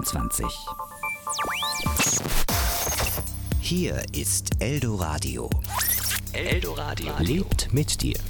2023. Hier ist Eldoradio. Eldoradio lebt mit dir.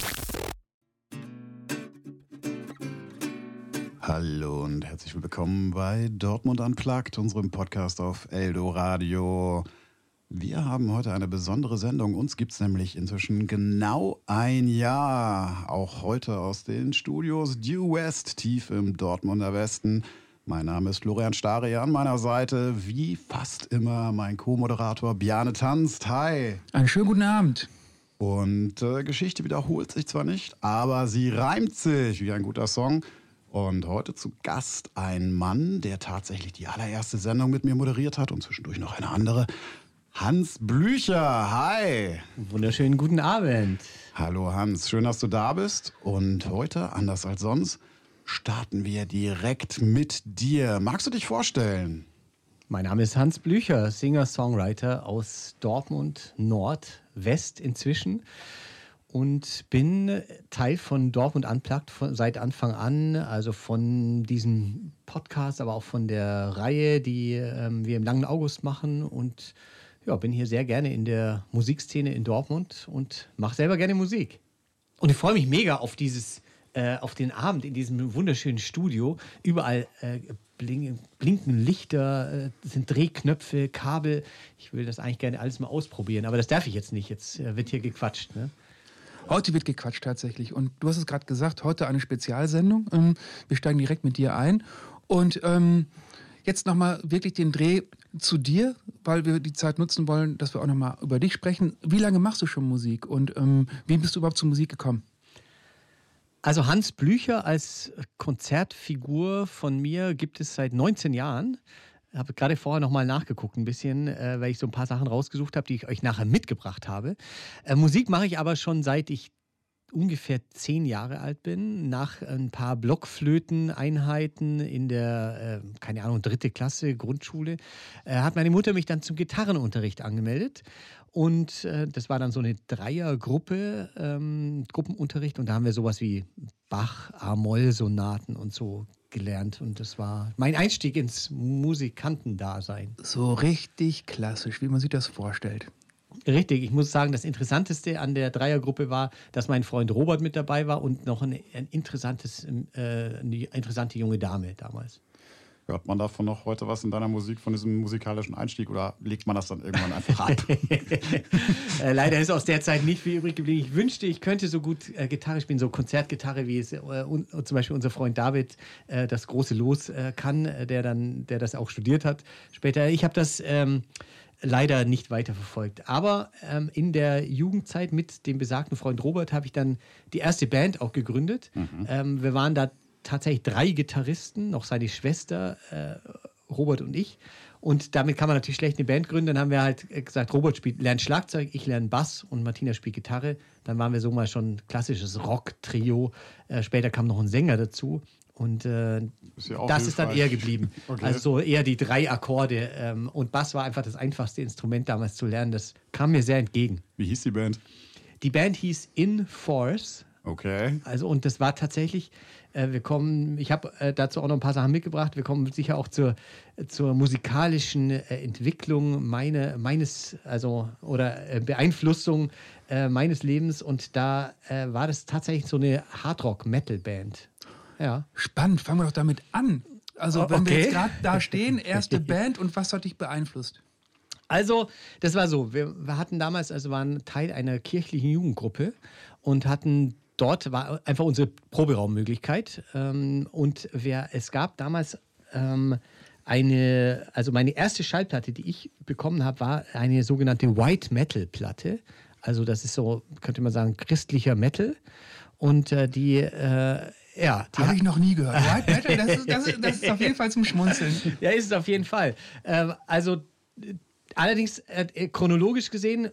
Hallo und herzlich willkommen bei Dortmund Unplugged, unserem Podcast auf Eldoradio. Wir haben heute eine besondere Sendung. Uns gibt es nämlich inzwischen genau ein Jahr. Auch heute aus den Studios Due West, tief im Dortmunder Westen. Mein Name ist Florian Stare, an meiner Seite, wie fast immer, mein Co-Moderator Bjarne Tanzt. Hi. Einen schönen guten Abend. Und Geschichte wiederholt sich zwar nicht, aber sie reimt sich wie ein guter Song. Und heute zu Gast ein Mann, der tatsächlich die allererste Sendung mit mir moderiert hat und zwischendurch noch eine andere. Hans Blücher, hi. Wunderschönen guten Abend. Hallo Hans, schön, dass du da bist. Und heute, anders als sonst, starten wir direkt mit dir. Magst du dich vorstellen? Mein Name ist Hans Blücher, Singer-Songwriter aus Dortmund Nord, West inzwischen. Und bin Teil von Dortmund Unplugged seit Anfang an, also von diesem Podcast, aber auch von der Reihe, die wir im Langen August machen. Und ja, bin hier sehr gerne in der Musikszene in Dortmund und mache selber gerne Musik. Und ich freue mich mega auf auf den Abend in diesem wunderschönen Studio. Überall blinken Lichter, sind Drehknöpfe, Kabel. Ich will das eigentlich gerne alles mal ausprobieren, aber das darf ich jetzt nicht. Jetzt wird hier gequatscht, ne? Heute wird gequatscht tatsächlich. Und du hast es gerade gesagt, heute eine Spezialsendung. Wir steigen direkt mit dir ein. Und jetzt nochmal wirklich den Dreh zu dir, weil wir die Zeit nutzen wollen, dass wir auch nochmal über dich sprechen. Wie lange machst du schon Musik und wie bist du überhaupt zur Musik gekommen? Also Hans Blücher als Konzertfigur von mir gibt es seit 19 Jahren. Ich habe gerade vorher nochmal nachgeguckt ein bisschen, weil ich so ein paar Sachen rausgesucht habe, die ich euch nachher mitgebracht habe. Musik mache ich aber schon seit ich ungefähr 10 Jahre alt bin. Nach ein paar Blockflöteneinheiten in der, keine Ahnung, 3. Klasse Grundschule, hat meine Mutter mich dann zum Gitarrenunterricht angemeldet. Und das war dann so eine Dreiergruppe, Gruppenunterricht. Und da haben wir sowas wie Bach, A-Moll-Sonaten und so gelernt. Und das war mein Einstieg ins Musikantendasein. So richtig klassisch, wie man sich das vorstellt. Richtig, ich muss sagen, das Interessanteste an der Dreiergruppe war, dass mein Freund Robert mit dabei war und noch eine interessante junge Dame damals. Hört man davon noch heute was in deiner Musik, von diesem musikalischen Einstieg, oder legt man das dann irgendwann einfach ab? Leider ist aus der Zeit nicht viel übrig geblieben. Ich wünschte, ich könnte so gut Gitarre spielen, so Konzertgitarre, wie es zum Beispiel unser Freund David das große Los kann, der das auch studiert hat später. Ich habe das leider nicht weiterverfolgt. Aber in der Jugendzeit mit dem besagten Freund Robert habe ich dann die erste Band auch gegründet. Wir waren da tatsächlich 3 Gitarristen, noch seine Schwester, Robert und ich. Und damit kann man natürlich schlecht eine Band gründen. Dann haben wir halt gesagt, Robert lernt Schlagzeug, ich lerne Bass und Martina spielt Gitarre. Dann waren wir so mal schon ein klassisches Rock-Trio. Später kam noch ein Sänger dazu. Und das ist dann eher geblieben. Okay. Also so eher die 3 Akkorde. Und Bass war einfach das einfachste Instrument damals zu lernen. Das kam mir sehr entgegen. Wie hieß die Band? Die Band hieß In Force. Okay. Also, und das war tatsächlich, ich habe dazu auch noch ein paar Sachen mitgebracht. Wir kommen sicher auch zur musikalischen Entwicklung Beeinflussung meines Lebens. Und da war das tatsächlich so eine Hardrock-Metal-Band. Ja. Spannend, fangen wir doch damit an. Also, wenn wir jetzt gerade da stehen, erste Band, und was hat dich beeinflusst? Also, das war so, wir hatten damals, waren Teil einer kirchlichen Jugendgruppe und hatten dort, war einfach unsere Proberaummöglichkeit. Es gab damals meine erste Schallplatte, die ich bekommen habe, war eine sogenannte White Metal Platte. Also das ist so, könnte man sagen, christlicher Metal. Und habe ich noch nie gehört. White Metal, das ist auf jeden Fall zum Schmunzeln. Ja, ist es auf jeden Fall. Allerdings chronologisch gesehen,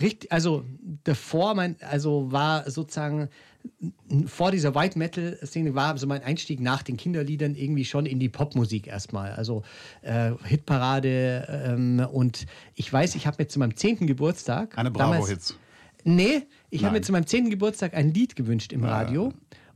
war sozusagen vor dieser White Metal Szene war so mein Einstieg nach den Kinderliedern irgendwie schon in die Popmusik erstmal. Also Hitparade und ich weiß, ich habe mir zu meinem 10. Geburtstag eine Bravo-Hits. Nee, ich habe mir zu meinem 10. Geburtstag ein Lied gewünscht im Radio.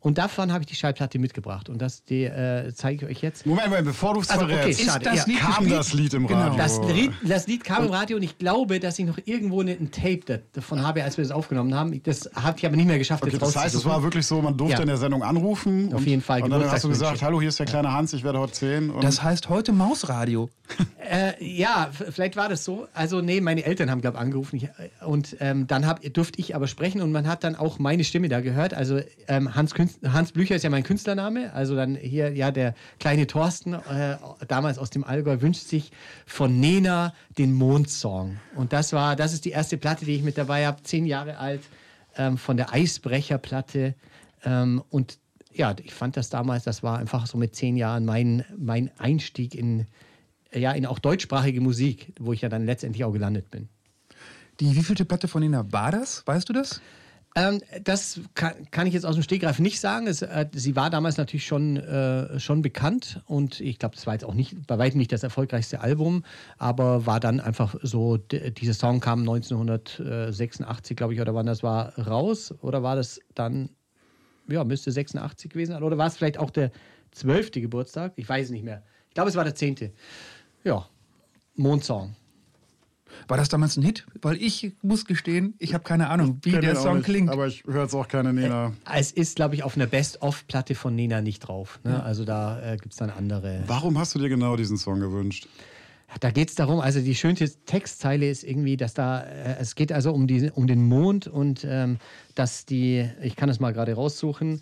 Und davon habe ich die Schallplatte mitgebracht. Und das zeige ich euch jetzt. Moment, bevor du es verrätst. schade. Kam das Lied im Radio? Das Lied kam im Radio und ich glaube, dass ich noch irgendwo ein Tape davon habe, als wir das aufgenommen haben. Das habe ich aber nicht mehr geschafft, Okay, jetzt das heißt, es war wirklich so, man durfte in der Sendung anrufen. Auf jeden Fall. Und dann hast du gesagt, hallo, hier ist der kleine Hans, ich werde heute 10. Und Das heißt heute Mausradio. Ja, vielleicht war das so. Also nee, meine Eltern haben, glaube ich, angerufen. Und dann durfte ich aber sprechen und man hat dann auch meine Stimme da gehört. Also Hans Blücher ist ja mein Künstlername. Also dann hier, ja, der kleine Thorsten, damals aus dem Allgäu, wünscht sich von Nena den Mondsong. Und das ist die erste Platte, die ich mit dabei habe, 10 Jahre alt, von der Eisbrecherplatte. Und ja, ich fand das damals, das war einfach so mit 10 Jahren mein Einstieg in auch deutschsprachige Musik, wo ich ja dann letztendlich auch gelandet bin. Die wievielte Platte von Nena war das? Weißt du das? Das kann ich jetzt aus dem Stegreif nicht sagen. Sie war damals natürlich schon bekannt und ich glaube, das war jetzt auch bei weitem nicht das erfolgreichste Album, aber war dann einfach so, dieser Song kam 1986, glaube ich, oder wann das war, raus, oder war das dann, ja, müsste 86 gewesen sein, oder war es vielleicht auch der 12. Geburtstag? Ich weiß es nicht mehr. Ich glaube, es war der 10. Ja, Mondsong. War das damals ein Hit? Weil ich muss gestehen, ich habe keine Ahnung, wie der Song klingt. Aber ich höre jetzt auch keine Nena. Es ist, glaube ich, auf einer Best-of-Platte von Nena nicht drauf. Ne? Also da gibt es dann andere. Warum hast du dir genau diesen Song gewünscht? Da geht es darum, also die schönste Textzeile ist irgendwie, dass es geht also um den Mond und dass ich kann das mal gerade raussuchen,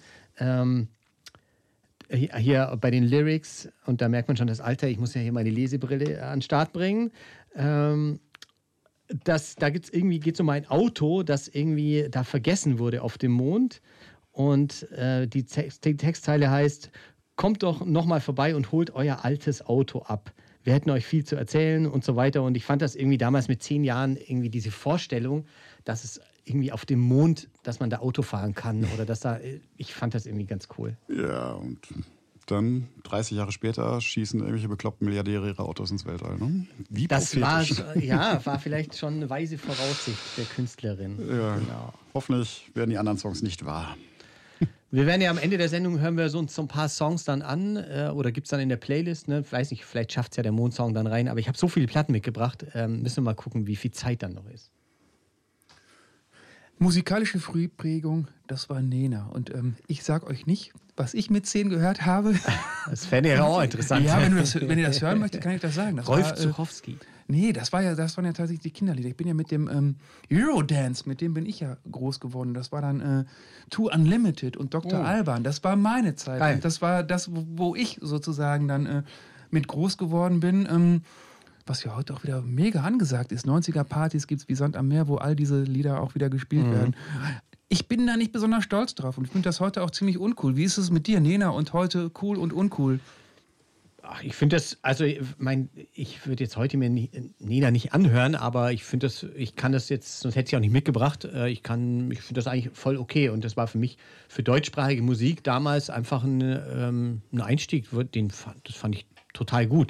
hier bei den Lyrics, und da merkt man schon das Alter, ich muss ja hier meine Lesebrille an den Start bringen, da geht es um ein Auto, das irgendwie da vergessen wurde auf dem Mond, und die Textzeile heißt: Kommt doch nochmal vorbei und holt euer altes Auto ab. Wir hätten euch viel zu erzählen und so weiter. Und ich fand das irgendwie damals mit 10 Jahren irgendwie diese Vorstellung, dass es irgendwie auf dem Mond, dass man da Auto fahren kann oder ich fand das irgendwie ganz cool. Ja, und dann 30 Jahre später schießen irgendwelche bekloppten Milliardäre ihre Autos ins Weltall. Ne? Wie das prophetisch. war vielleicht schon eine weise Voraussicht der Künstlerin. Ja, genau. Hoffentlich werden die anderen Songs nicht wahr. Wir werden ja am Ende der Sendung, hören wir so ein paar Songs dann an oder gibt es dann in der Playlist, ne? Weiß nicht, vielleicht schafft es ja der Mondsong dann rein, aber ich habe so viele Platten mitgebracht, müssen wir mal gucken, wie viel Zeit dann noch ist. Musikalische Frühprägung, das war Nena. Und ich sag euch nicht, was ich mit 10 gehört habe. Das fände ja auch interessant. Ja, wenn ihr das hören möchtet, kann ich das sagen. Das Rolf Zuchowski. Nee, das waren ja tatsächlich die Kinderlieder. Ich bin ja mit dem Eurodance, mit dem bin ich ja groß geworden. Das war dann Too Unlimited und Dr. Alban. Das war meine Zeit. Geil. Und das war das, wo ich sozusagen dann mit groß geworden bin. Was ja heute auch wieder mega angesagt ist. 90er-Partys gibt es wie Sand am Meer, wo all diese Lieder auch wieder gespielt werden. Ich bin da nicht besonders stolz drauf und ich finde das heute auch ziemlich uncool. Wie ist es mit dir, Nena, und heute cool und uncool? Ach, ich finde das, also ich würde jetzt heute mir Nena nicht anhören, aber ich finde das, ich kann das jetzt, sonst hätte ich auch nicht mitgebracht, ich finde das eigentlich voll okay und das war für mich, für deutschsprachige Musik damals einfach ein Einstieg, das fand ich total gut.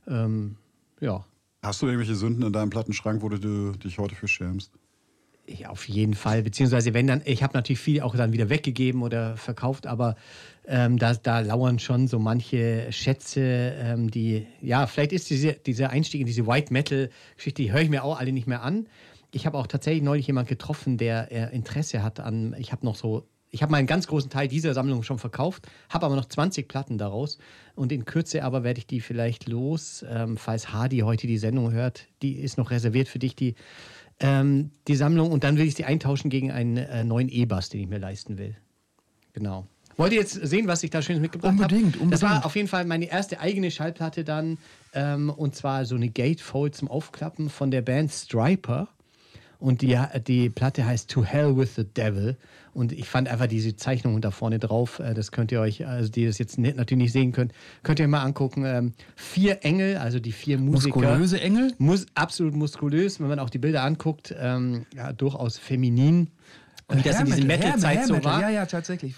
Ja. Hast du irgendwelche Sünden in deinem Plattenschrank, wo du dich heute für schämst? Ja, auf jeden Fall. Beziehungsweise, wenn dann, ich habe natürlich viel auch dann wieder weggegeben oder verkauft, aber da lauern schon so manche Schätze, vielleicht ist dieser Einstieg in diese White Metal-Geschichte, die höre ich mir auch alle nicht mehr an. Ich habe auch tatsächlich neulich jemanden getroffen, der Interesse hat an, ich habe meinen ganz großen Teil dieser Sammlung schon verkauft, habe aber noch 20 Platten daraus und in Kürze aber werde ich die vielleicht los, falls Hardy heute die Sendung hört, die ist noch reserviert für dich, die Sammlung, und dann will ich sie eintauschen gegen einen neuen E-Bass, den ich mir leisten will. Genau. Wollt ihr jetzt sehen, was ich da Schönes mitgebracht habe? Unbedingt. Das war auf jeden Fall meine erste eigene Schallplatte dann, und zwar so eine Gatefold zum Aufklappen von der Band Stryper. Und die Platte heißt To Hell with the Devil. Und ich fand einfach diese Zeichnungen da vorne drauf, das könnt ihr euch, also die das jetzt natürlich nicht sehen könnt, könnt ihr euch mal angucken. 4 Engel, also die 4 Musiker. Muskulöse Engel? Absolut muskulös, wenn man auch die Bilder anguckt, durchaus feminin. Und das in dieser Metal-Zeit so war. Ja, tatsächlich.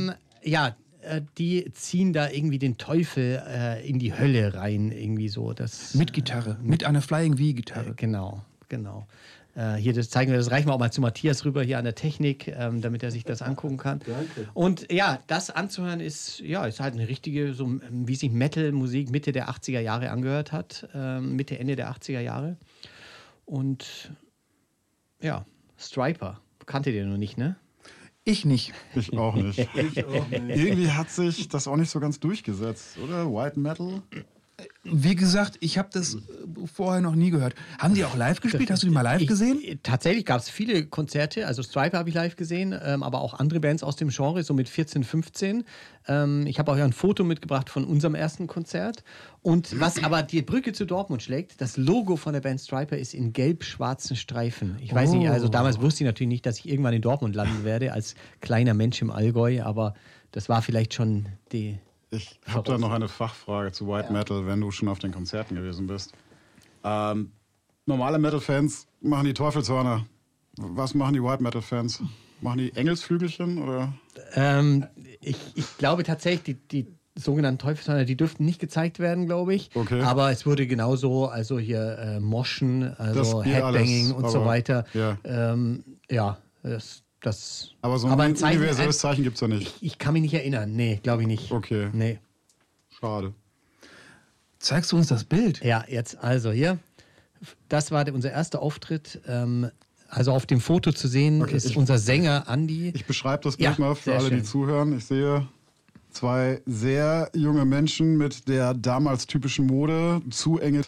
Die ziehen da irgendwie den Teufel in die Hölle rein, irgendwie so. Mit Gitarre, mit einer Flying V-Gitarre. Genau. genau. Hier, das zeigen wir, das reichen wir auch mal zu Matthias rüber hier an der Technik, damit er sich das angucken kann. Danke. Und ja, das anzuhören ist halt eine richtige, so wie sich Metal-Musik Mitte der 80er Jahre angehört hat. Mitte, Ende der 80er Jahre. Und ja, Stryper. Kanntet ihr noch nicht, ne? Ich nicht. Ich auch nicht. Irgendwie hat sich das auch nicht so ganz durchgesetzt, oder? White Metal? Wie gesagt, ich habe das vorher noch nie gehört. Haben die auch live gespielt? Hast du die mal live gesehen? Tatsächlich gab es viele Konzerte. Also Stryper habe ich live gesehen, aber auch andere Bands aus dem Genre, so mit 14, 15. Ich habe auch ja ein Foto mitgebracht von unserem ersten Konzert. Und was aber die Brücke zu Dortmund schlägt, das Logo von der Band Stryper ist in gelb-schwarzen Streifen. Ich weiß nicht, also damals wusste ich natürlich nicht, dass ich irgendwann in Dortmund landen werde, als kleiner Mensch im Allgäu, aber das war vielleicht schon die... Ich habe da noch eine Fachfrage zu White Metal, wenn du schon auf den Konzerten gewesen bist. Normale Metal-Fans machen die Teufelshörner. Was machen die White Metal-Fans? Machen die Engelsflügelchen oder? Ich glaube tatsächlich, die sogenannten Teufelshörner, die dürften nicht gezeigt werden, glaube ich. Okay. Aber es wurde genauso, also hier Moschen, also Das Headbanging alles, und so aber, weiter. ja. Aber so ein universelles Zeichen gibt es ja nicht. Ich kann mich nicht erinnern. Nee, glaube ich nicht. Okay. Nee. Schade. Zeigst du uns das Bild? Ja, jetzt also hier. Das war unser erster Auftritt. Also auf dem Foto zu sehen ist unser Sänger Andi. Ich beschreibe das Bild mal für sehr alle, die schön. zuhören. Ich sehe zwei sehr junge Menschen mit der damals typischen Mode, zu enge.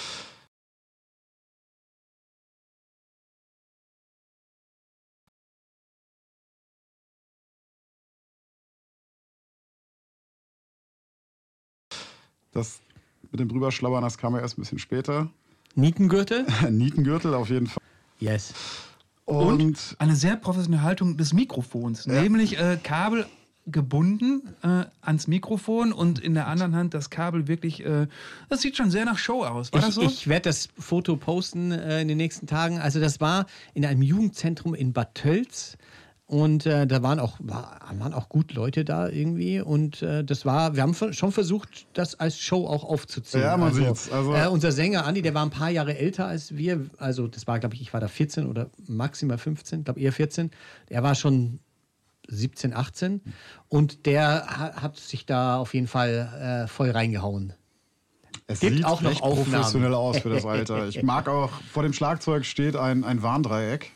Das mit dem Drüberschlabbern, das kam ja erst ein bisschen später. Nietengürtel? Nietengürtel auf jeden Fall. Yes. Und Eine sehr professionelle Haltung des Mikrofons, nämlich Kabel gebunden ans Mikrofon und in der anderen Hand das Kabel wirklich, das sieht schon sehr nach Show aus. War das so? Ich werde das Foto posten in den nächsten Tagen. Also das war in einem Jugendzentrum in Bad Tölz. Und da waren auch gut Leute da irgendwie. Und wir haben schon versucht, das als Show auch aufzuziehen. Ja, man sieht's. Also unser Sänger Andi, der war ein paar Jahre älter als wir. Also das war, glaube ich war da 14 oder maximal 15, glaube eher 14. Er war schon 17, 18. Und der hat sich da auf jeden Fall voll reingehauen. es gibt sieht auch noch recht Aufnahmen. professionell aus für das Alter. Ich mag auch, vor dem Schlagzeug steht ein Warndreieck.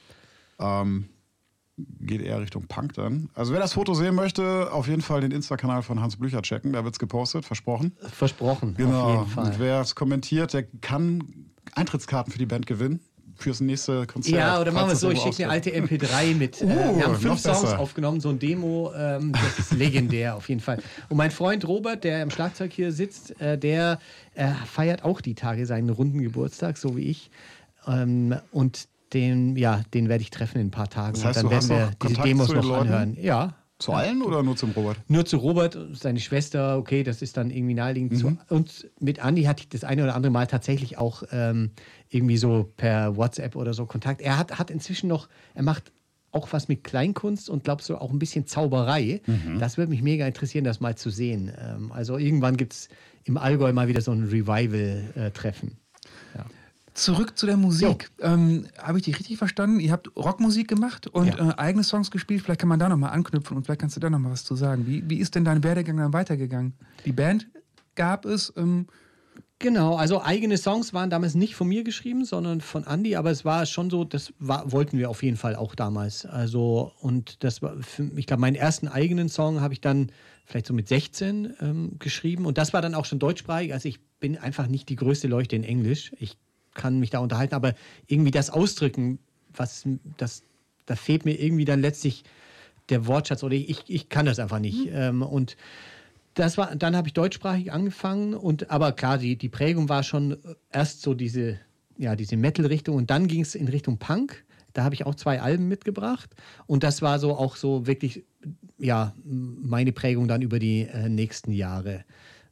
Geht eher Richtung Punk dann. Also wer das Foto sehen möchte, auf jeden Fall den Insta-Kanal von Hans Blücher checken. Da wird es gepostet, versprochen. Versprochen, Genau. auf jeden Fall. Und wer es kommentiert, der kann Eintrittskarten für die Band gewinnen. Fürs nächste Konzert. Ja, oder machen wir es falls so, das ich schicke eine irgendwo alte MP3 mit. Wir haben 5 noch Songs besser. aufgenommen, so ein Demo, das ist legendär auf jeden Fall. Und mein Freund Robert, der im Schlagzeug hier sitzt, der feiert auch die Tage seinen runden Geburtstag, so wie ich. Und den werde ich treffen in ein paar Tagen. Das heißt, und du dann hast werden wir noch diese Kontakt Demos zu den noch Leuten? anhören. Ja. Zu allen oder nur zum Robert? Nur zu Robert, seine Schwester, okay, das ist dann irgendwie naheliegend. Und mit Andi hatte ich das eine oder andere Mal tatsächlich auch irgendwie so per WhatsApp oder so Kontakt. Er hat inzwischen noch, er macht auch was mit Kleinkunst und glaubst du auch ein bisschen Zauberei. Das würde mich mega interessieren, das mal zu sehen. Also irgendwann gibt es im Allgäu mal wieder so ein Revival-Treffen. Ja. Zurück zu der Musik. Habe ich dich richtig verstanden? Ihr habt Rockmusik gemacht und eigene Songs gespielt. Vielleicht kann man da nochmal anknüpfen und vielleicht kannst du da nochmal was zu sagen. Wie ist denn dein Werdegang dann weitergegangen? Die Band gab es. Genau, also eigene Songs waren damals nicht von mir geschrieben, sondern von Andi, aber es war schon so, wollten wir auf jeden Fall auch damals. Also, und das war, ich glaube, meinen ersten eigenen Song habe ich dann vielleicht so mit 16 geschrieben und das war dann auch schon deutschsprachig. Also ich bin einfach nicht die größte Leuchte in Englisch. Ich kann mich da unterhalten, aber irgendwie das Ausdrücken, da fehlt mir irgendwie dann letztlich der Wortschatz oder ich kann das einfach nicht. Und dann habe ich deutschsprachig angefangen aber klar, die Prägung war schon erst so diese Metal-Richtung und dann ging es in Richtung Punk. Da habe ich auch 2 Alben mitgebracht und das war so auch so wirklich, meine Prägung dann über die nächsten Jahre.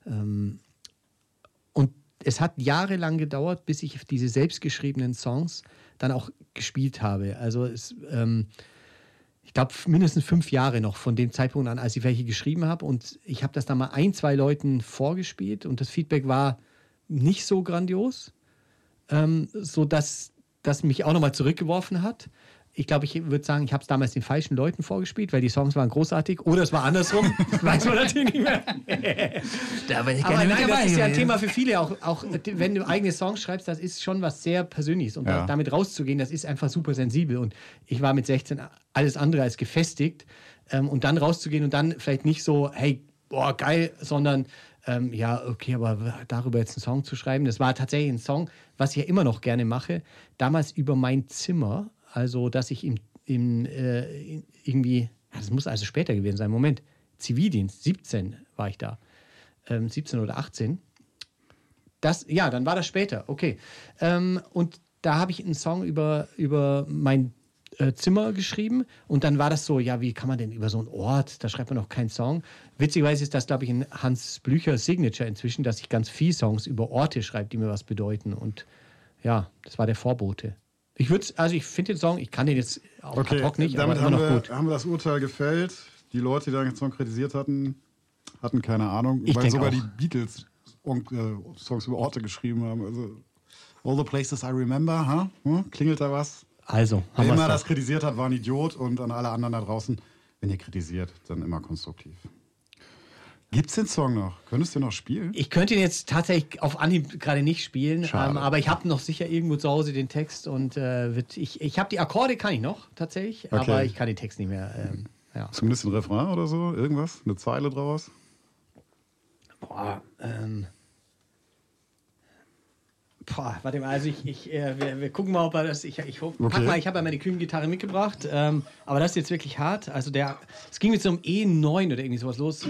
Und es hat jahrelang gedauert, bis ich diese selbstgeschriebenen Songs dann auch gespielt habe. Also ich glaube, mindestens 5 Jahre noch von dem Zeitpunkt an, als ich welche geschrieben habe. Und ich habe das dann mal 1-2 Leuten vorgespielt und das Feedback war nicht so grandios, sodass das mich auch nochmal zurückgeworfen hat. Ich glaube, ich würde sagen, ich habe es damals den falschen Leuten vorgespielt, weil die Songs waren großartig. Oder es war andersrum. Das weiß man natürlich nicht mehr. Da war ich Aber gerne nein, mit dabei. das ist ja ein Thema für viele. Auch wenn du eigene Songs schreibst, das ist schon was sehr Persönliches. Und damit rauszugehen, das ist einfach super sensibel. Und ich war mit 16 alles andere als gefestigt. Und dann rauszugehen und dann vielleicht nicht so, hey, boah, geil, sondern ja, okay, aber darüber jetzt einen Song zu schreiben, das war tatsächlich ein Song, was ich ja immer noch gerne mache. Damals über mein Zimmer. Also, dass ich irgendwie, das muss also später gewesen sein, Moment, Zivildienst, 17 war ich da, 17 oder 18. Dann war das später, okay. Und da habe ich einen Song über mein Zimmer geschrieben und dann war das so, ja, wie kann man denn über so einen Ort, da schreibt man noch keinen Song. Witzigerweise ist das, glaube ich, ein Hans Blücher Signature inzwischen, dass ich ganz viele Songs über Orte schreibe, die mir was bedeuten und ja, das war der Vorbote. Ich finde den Song, ich kann den jetzt auch ad hoc nicht, damit aber immer noch gut. Haben wir das Urteil gefällt. Die Leute, die den Song kritisiert hatten keine Ahnung, Ich weil sogar auch. die Beatles Songs über Orte geschrieben haben. Also All the Places I Remember, klingelt da was? Also, Wer haben immer wir das es. kritisiert hat, war ein Idiot und an alle anderen da draußen, wenn ihr kritisiert, dann immer konstruktiv. Gibt's den Song noch? Könntest du noch spielen? Ich könnte ihn jetzt tatsächlich auf Anhieb gerade nicht spielen, Schade. aber ich habe noch sicher irgendwo zu Hause den Text und ich habe die Akkorde, kann ich noch tatsächlich, Okay. aber ich kann den Text nicht mehr. Ja. Zumindest ein Refrain oder so? Irgendwas? Eine Zeile draus? Warte mal, also wir gucken mal, ob er das. Ich habe ja meine Kühngitarre mitgebracht, aber das ist jetzt wirklich hart. Also es ging mit so einem E9 oder irgendwie sowas los.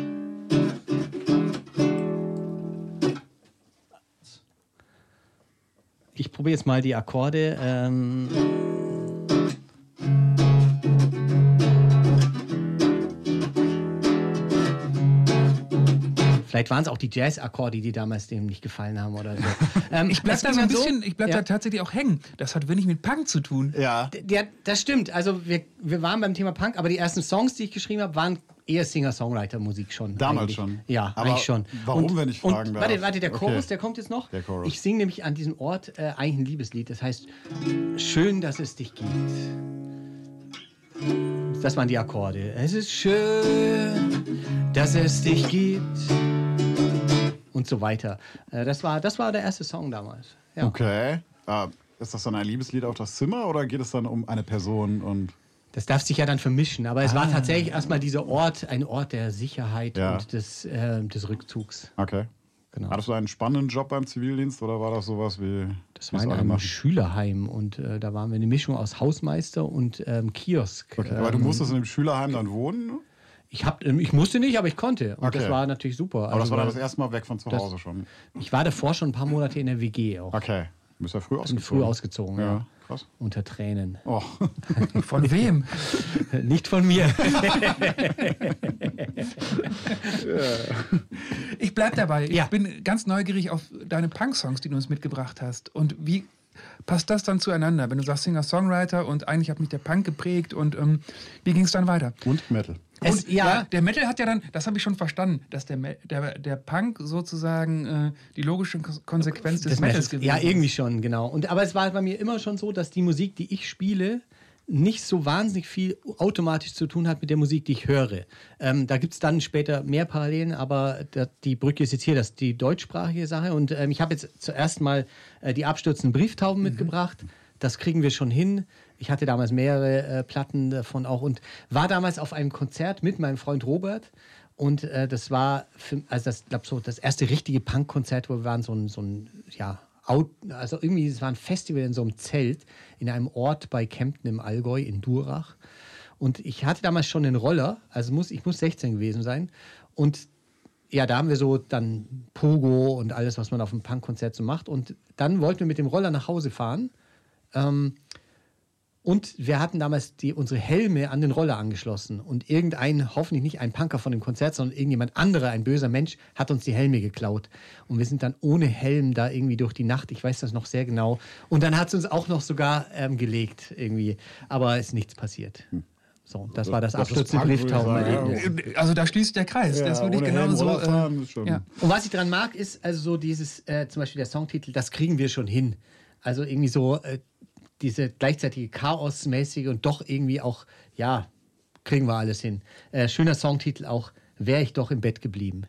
Ich probiere jetzt mal die Akkorde. Vielleicht waren es auch die Jazz-Akkorde, die damals dem nicht gefallen haben oder so. Ich bleib da so ein bisschen, da tatsächlich auch hängen. Das hat wenig mit Punk zu tun. Ja. Das stimmt. Also wir waren beim Thema Punk, aber die ersten Songs, die ich geschrieben habe, waren eher Singer-Songwriter-Musik schon. Damals eigentlich. schon? Ja, Aber eigentlich schon. warum, wenn ich fragen darf? Warte, der Chorus, Okay. der kommt jetzt noch. Der Chorus. Ich singe nämlich an diesem Ort eigentlich ein Liebeslied. Das heißt, schön, dass es dich gibt. Das waren die Akkorde. Es ist schön, dass es dich gibt. Und so weiter. Das war der erste Song damals. Ja. Okay. Ist das dann ein Liebeslied auf das Zimmer oder geht es dann um eine Person und... Das darf sich ja dann vermischen, aber es war tatsächlich erstmal dieser Ort, ein Ort der Sicherheit und des Rückzugs. Okay. Genau. Hattest du einen spannenden Job beim Zivildienst oder war das sowas wie... Das war in einem Schülerheim und da waren wir eine Mischung aus Hausmeister und Kiosk. Okay, aber du musstest in dem Schülerheim dann wohnen? Ich musste nicht, aber ich konnte. Und Okay. das war natürlich super. Aber das Also, war dann das erste Mal weg von zu Hause schon. ich war davor schon ein paar Monate in der WG auch. Okay. Du bist ja früh Bin ausgezogen. früh ausgezogen, Ja, krass. Unter Tränen. Oh. Von wem? Nicht von mir. Ich bleib dabei. Ja. Ich bin ganz neugierig auf deine Punk-Songs, die du uns mitgebracht hast. Und wie passt das dann zueinander? Wenn du sagst Singer-Songwriter und eigentlich hat mich der Punk geprägt und wie ging es dann weiter? Und Metal. Es, Der Metal hat ja dann, das habe ich schon verstanden, dass der Punk sozusagen die logische Konsequenz des Metals gewesen Ja, ist. irgendwie schon, genau. Aber es war bei mir immer schon so, dass die Musik, die ich spiele, nicht so wahnsinnig viel automatisch zu tun hat mit der Musik, die ich höre. Da gibt es dann später mehr Parallelen, aber die Brücke ist jetzt hier, das ist die deutschsprachige Sache. Und ich habe jetzt zuerst mal die abstürzenden Brieftauben mitgebracht. Das kriegen wir schon hin. Ich hatte damals mehrere Platten davon auch und war damals auf einem Konzert mit meinem Freund Robert. Und das war, das erste richtige Punk-Konzert, wo wir waren, es war ein Festival in so einem Zelt in einem Ort bei Kempten im Allgäu in Durach. Und ich hatte damals schon einen Roller, also ich muss 16 gewesen sein. Und ja, da haben wir so dann Pogo und alles, was man auf einem Punk-Konzert so macht. Und dann wollten wir mit dem Roller nach Hause fahren. Und wir hatten damals unsere Helme an den Roller angeschlossen. Und hoffentlich nicht ein Punker von dem Konzert, sondern irgendjemand anderer, ein böser Mensch, hat uns die Helme geklaut. Und wir sind dann ohne Helm da irgendwie durch die Nacht, ich weiß das noch sehr genau. Und dann hat es uns auch noch sogar gelegt irgendwie. Aber es ist nichts passiert. So, das war das abstürzende Brieftauben-Erlebnis. Also da schließt der Kreis. das würde ich genau so. Ja. Und was ich dran mag, ist also so dieses, zum Beispiel der Songtitel, das kriegen wir schon hin. Also irgendwie so diese gleichzeitige Chaosmäßige und doch irgendwie auch, ja, kriegen wir alles hin. Schöner Songtitel auch, Wär ich doch im Bett geblieben.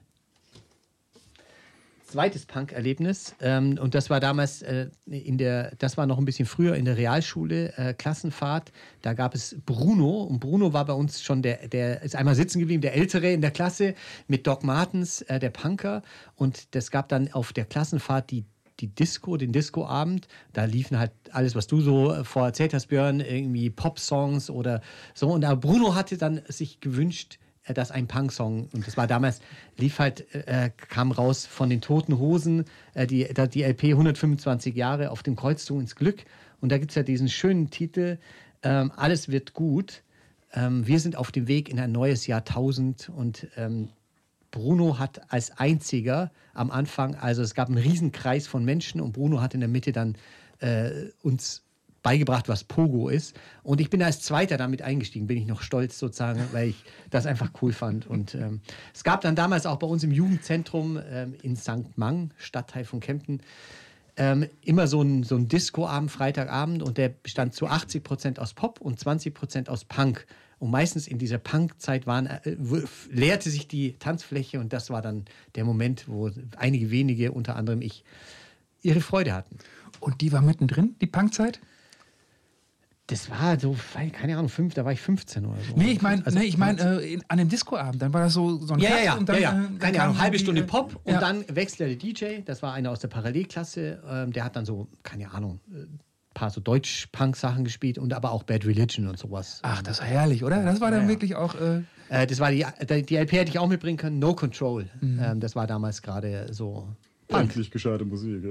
Zweites Punk-Erlebnis, und das war damals das war noch ein bisschen früher in der Realschule, Klassenfahrt. Da gab es Bruno, und Bruno war bei uns schon der ist einmal sitzen geblieben, der Ältere in der Klasse mit Doc Martens, der Punker. Und das gab dann auf der Klassenfahrt den Disco-Abend. Da liefen halt alles, was du so vorher erzählt hast, Björn, irgendwie Pop-Songs oder so. Und aber Bruno hatte dann sich gewünscht, dass ein Punk-Song, und das war damals, kam raus von den Toten Hosen, die LP 125 Jahre auf dem Kreuzzug ins Glück. Und da gibt es ja diesen schönen Titel, Alles wird gut. Wir sind auf dem Weg in ein neues Jahrtausend. Und Bruno hat als einziger am Anfang, also es gab einen Riesenkreis von Menschen, und Bruno hat in der Mitte dann uns beigebracht, was Pogo ist. Und ich bin als Zweiter damit eingestiegen, bin ich noch stolz sozusagen, weil ich das einfach cool fand. Und es gab dann damals auch bei uns im Jugendzentrum in St. Mang, Stadtteil von Kempten, immer so ein Disco-Abend, Freitagabend, und der bestand zu 80% aus Pop und 20% aus Punk. Und meistens in dieser Punk-Zeit leerte sich die Tanzfläche, und das war dann der Moment, wo einige wenige, unter anderem ich, ihre Freude hatten. Und die war mittendrin, die Punkzeit? Das war so, keine Ahnung, da war ich 15 oder so. Nee, ich meine, an dem Discoabend, dann war das so ein ja. Und dann, Keine Ahnung, kam halbe die, Stunde Pop, und ja. dann wechselte der DJ, das war einer aus der Parallelklasse, der hat dann so, keine Ahnung, ein paar so Deutsch-Punk-Sachen gespielt, und aber auch Bad Religion und sowas. Ach, das war herrlich, oder? Das war dann wirklich auch... das war die LP hätte ich auch mitbringen können, No Control. Das war damals gerade so Punk. Endlich gescheite Musik.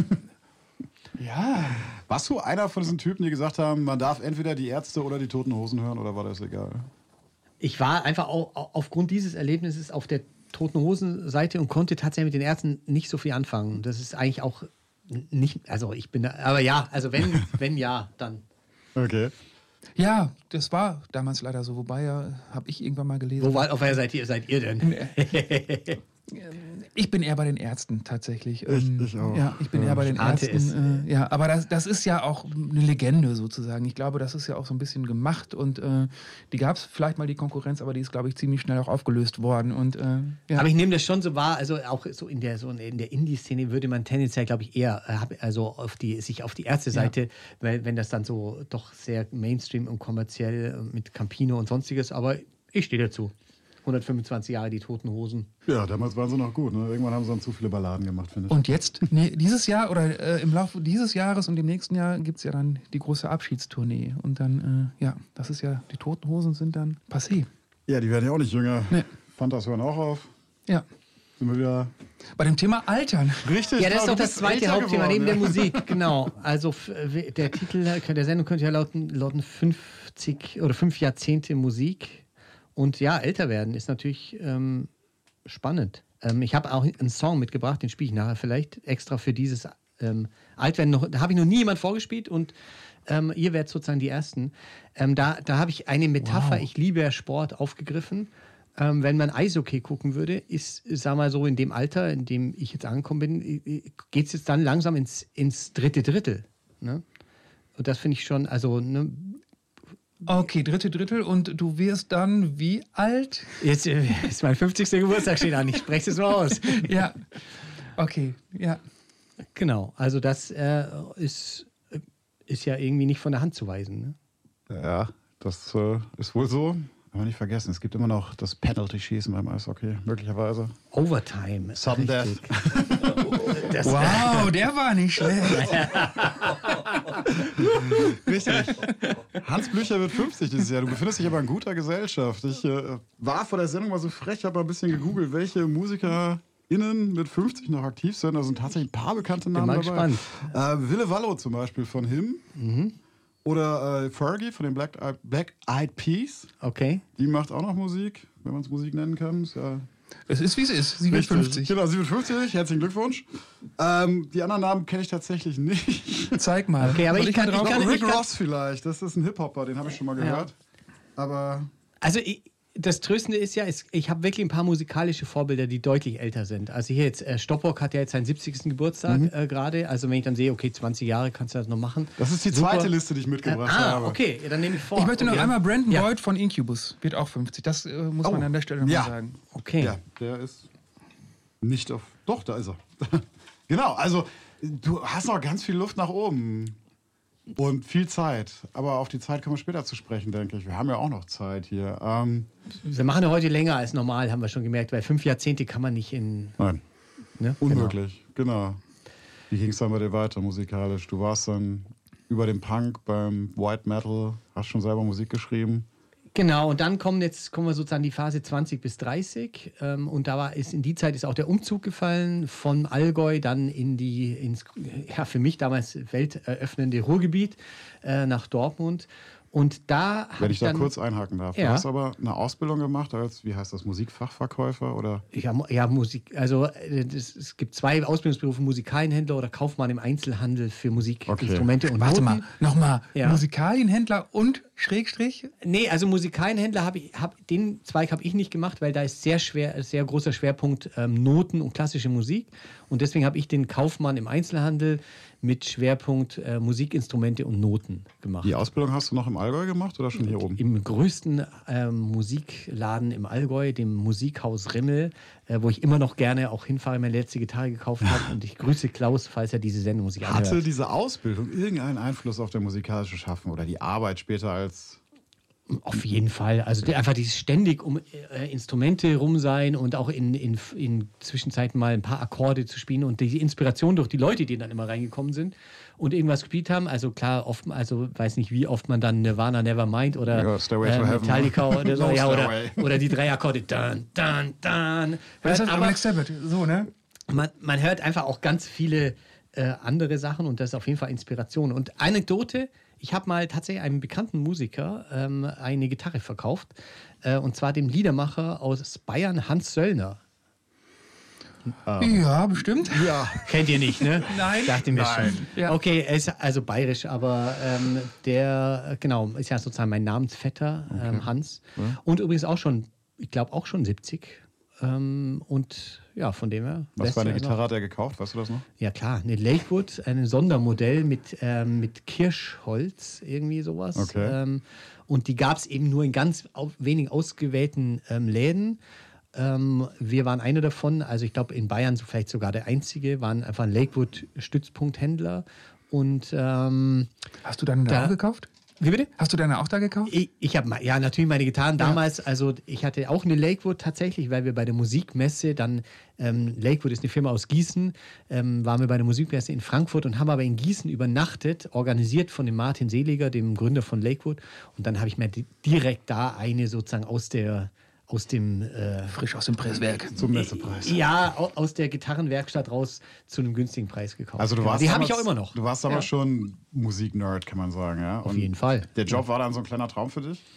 Ja. Warst du einer von diesen Typen, die gesagt haben, man darf entweder die Ärzte oder die Toten Hosen hören, oder war das egal? Ich war einfach aufgrund dieses Erlebnisses auf der Toten Hosen Seite und konnte tatsächlich mit den Ärzten nicht so viel anfangen. Das ist eigentlich auch nicht, also ich bin da, aber ja, also wenn ja, dann. Okay. Ja, das war damals leider so, wobei habe ich irgendwann mal gelesen. Auf wer seid ihr denn? Ich bin eher bei den Ärzten tatsächlich. Ich auch. Ja, ich bin eher bei den Ärzten. Ja, aber das ist ja auch eine Legende sozusagen. Ich glaube, das ist ja auch so ein bisschen gemacht, und die gab es vielleicht mal, die Konkurrenz, aber die ist, glaube ich, ziemlich schnell auch aufgelöst worden. Und, ja. Aber ich nehme das schon so wahr, also auch so in der Indie-Szene würde man tendenziell, glaube ich, eher sich auf die Ärzte-Seite, weil wenn das dann so doch sehr Mainstream und kommerziell mit Campino und sonstiges, aber ich stehe dazu. 125 Jahre die Toten Hosen. Ja, damals waren sie noch gut. Ne? Irgendwann haben sie dann zu viele Balladen gemacht, finde ich. Und jetzt, dieses Jahr oder im Laufe dieses Jahres und im nächsten Jahr gibt es ja dann die große Abschiedstournee. Und dann, das ist ja, die Toten Hosen sind dann passé. Ja, die werden ja auch nicht jünger. Nee. Fantas hören auch auf. Ja. Sind wir wieder... Bei dem Thema Altern. Richtig. Ja, das ist du doch das bist zweite älter Hauptthema geworden, neben der Musik. Genau. Also der Titel der Sendung könnte ja lauten 50 oder 5 Jahrzehnte Musik. Und ja, älter werden ist natürlich spannend. Ich habe auch einen Song mitgebracht, den spiele ich nachher vielleicht extra für dieses Altwerden. Da habe ich noch nie jemand vorgespielt, und ihr werdet sozusagen die Ersten. Da habe ich eine Metapher, ich liebe ja Sport, aufgegriffen. Wenn man Eishockey gucken würde, ist, sag mal so, in dem Alter, in dem ich jetzt angekommen bin, geht es jetzt dann langsam ins dritte Drittel. Ne? Und das finde ich schon, also... Ne, okay, dritte Drittel, und du wirst dann wie alt? Jetzt ist mein 50. Geburtstag steht an, ich spreche es mal aus. Ja, okay, ja. Genau, also das ist ja irgendwie nicht von der Hand zu weisen. Ne? Ja, das ist wohl so. Aber nicht vergessen, es gibt immer noch das Penalty-Schießen beim Eishockey, möglicherweise. Overtime. Sudden Death. Wow, der war nicht schlecht. Richtig. Hans Blücher wird 50 dieses Jahr. Du befindest dich aber in guter Gesellschaft. Ich war vor der Sendung mal so frech, habe mal ein bisschen gegoogelt, welche MusikerInnen mit 50 noch aktiv sind. Da sind tatsächlich ein paar bekannte Namen dabei. Gespannt. Wille Wallo zum Beispiel von Him. Mhm. Oder Fergie von den Black Eyed Peas. Okay. Die macht auch noch Musik, wenn man es Musik nennen kann. Ist ja Es ist, wie es ist. 57. Genau, 57. Herzlichen Glückwunsch. Die anderen Namen kenne ich tatsächlich nicht. Zeig mal. Okay, aber Soll ich kann Rick Ross vielleicht. Das ist ein Hip-Hopper, den habe ich schon mal gehört. Aber... Also das Tröstende ist ja, ich habe wirklich ein paar musikalische Vorbilder, die deutlich älter sind. Also hier jetzt, Stoppock hat ja jetzt seinen 70. Geburtstag gerade. Also wenn ich dann sehe, okay, 20 Jahre kannst du das noch machen. Das ist die zweite Liste, die ich mitgebracht habe. Okay, dann nehme ich vor. Ich möchte noch einmal Brandon Ja. Boyd von Incubus, wird auch 50. Das muss man an der Stelle nochmal sagen. Okay. Ja, der ist nicht auf... Doch, da ist er. Genau, also du hast noch ganz viel Luft nach oben. Und viel Zeit. Aber auf die Zeit kommen wir später zu sprechen, denke ich. Wir haben ja auch noch Zeit hier. Wir machen ja heute länger als normal, haben wir schon gemerkt, weil 5 Jahrzehnte kann man nicht in... Nein, Ne? unmöglich. Genau. Wie ging es dann bei dir weiter musikalisch? Du warst dann über den Punk beim White Metal, hast schon selber Musik geschrieben. Genau, und dann kommen wir sozusagen die Phase 20 bis 30. Und in die Zeit ist auch der Umzug gefallen von Allgäu dann ins für mich damals welteröffnende Ruhrgebiet nach Dortmund. Und da Wenn ich da kurz einhaken darf. Ja. Du hast aber eine Ausbildung gemacht als, wie heißt das, Musikfachverkäufer oder? Ja, Musik. Also es gibt 2 Ausbildungsberufe: Musikalienhändler oder Kaufmann im Einzelhandel für Musikinstrumente und Warte Noten. mal, nochmal. Ja. Musikalienhändler und Schrägstrich? Nee, also Musikalienhändler den Zweig habe ich nicht gemacht, weil da ist sehr großer Schwerpunkt Noten und klassische Musik. Und deswegen habe ich den Kaufmann im Einzelhandel mit Schwerpunkt Musikinstrumente und Noten gemacht. Die Ausbildung hast du noch im Allgäu gemacht oder schon hier oben? Im größten Musikladen im Allgäu, dem Musikhaus Rimmel, wo ich immer noch gerne auch hinfahre, meine letzte Gitarre gekauft habe. Und ich grüße Klaus, falls er diese Sendung sich anhört. Hatte diese Ausbildung irgendeinen Einfluss auf dein musikalische Schaffen oder die Arbeit später als... Auf jeden Fall. Also einfach dieses ständig um Instrumente rum sein und auch in Zwischenzeiten mal ein paar Akkorde zu spielen und die Inspiration durch die Leute, die dann immer reingekommen sind und irgendwas gespielt haben. Also klar, oft, also weiß nicht, wie oft man dann Nirvana Nevermind oder Stairway to Heaven. Metallica oder so, No ja, Stairway. oder die 3 Akkorde. Dun, dun, dun. Das ist Aber Black Sabbath, so, ne? man hört einfach auch ganz viele andere Sachen und das ist auf jeden Fall Inspiration. Und Anekdote: Ich habe mal tatsächlich einem bekannten Musiker eine Gitarre verkauft, und zwar dem Liedermacher aus Bayern, Hans Söllner. Ja, bestimmt. Ja. Kennt ihr nicht, ne? Nein. Dachte mir schon. Ja. Okay, er ist also bayerisch, aber der, genau, ist ja sozusagen mein Namensvetter, Hans. Ja. Und übrigens auch schon, ich glaube auch schon 70. Und ja, von dem her. Was für eine lässt er Gitarre hat er gekauft? Weißt du das noch? Ja klar, eine Lakewood, ein Sondermodell mit Kirschholz, irgendwie sowas. Okay. Und die gab es eben nur in ganz wenig ausgewählten Läden. Wir waren einer davon, also ich glaube in Bayern so vielleicht sogar der einzige, waren einfach ein Lakewood-Stützpunkthändler. Und Hast du deine da auch gekauft? Wie bitte? Hast du deine auch da gekauft? Ich habe ja natürlich meine Gitarren damals, also ich hatte auch eine Lakewood tatsächlich, weil wir bei der Musikmesse dann, Lakewood ist eine Firma aus Gießen, waren wir bei der Musikmesse in Frankfurt und haben aber in Gießen übernachtet, organisiert von dem Martin Seliger, dem Gründer von Lakewood. Und dann habe ich mir direkt da eine sozusagen aus dem Frisch aus dem Presswerk. Zum Messepreis. ja, aus der Gitarrenwerkstatt raus zu einem günstigen Preis gekauft. Also du Genau. warst Die habe ich damals- auch immer noch. Du warst aber schon Musiknerd, kann man sagen, ja? Auf jeden Fall. Der Job war dann so ein kleiner Traum für dich?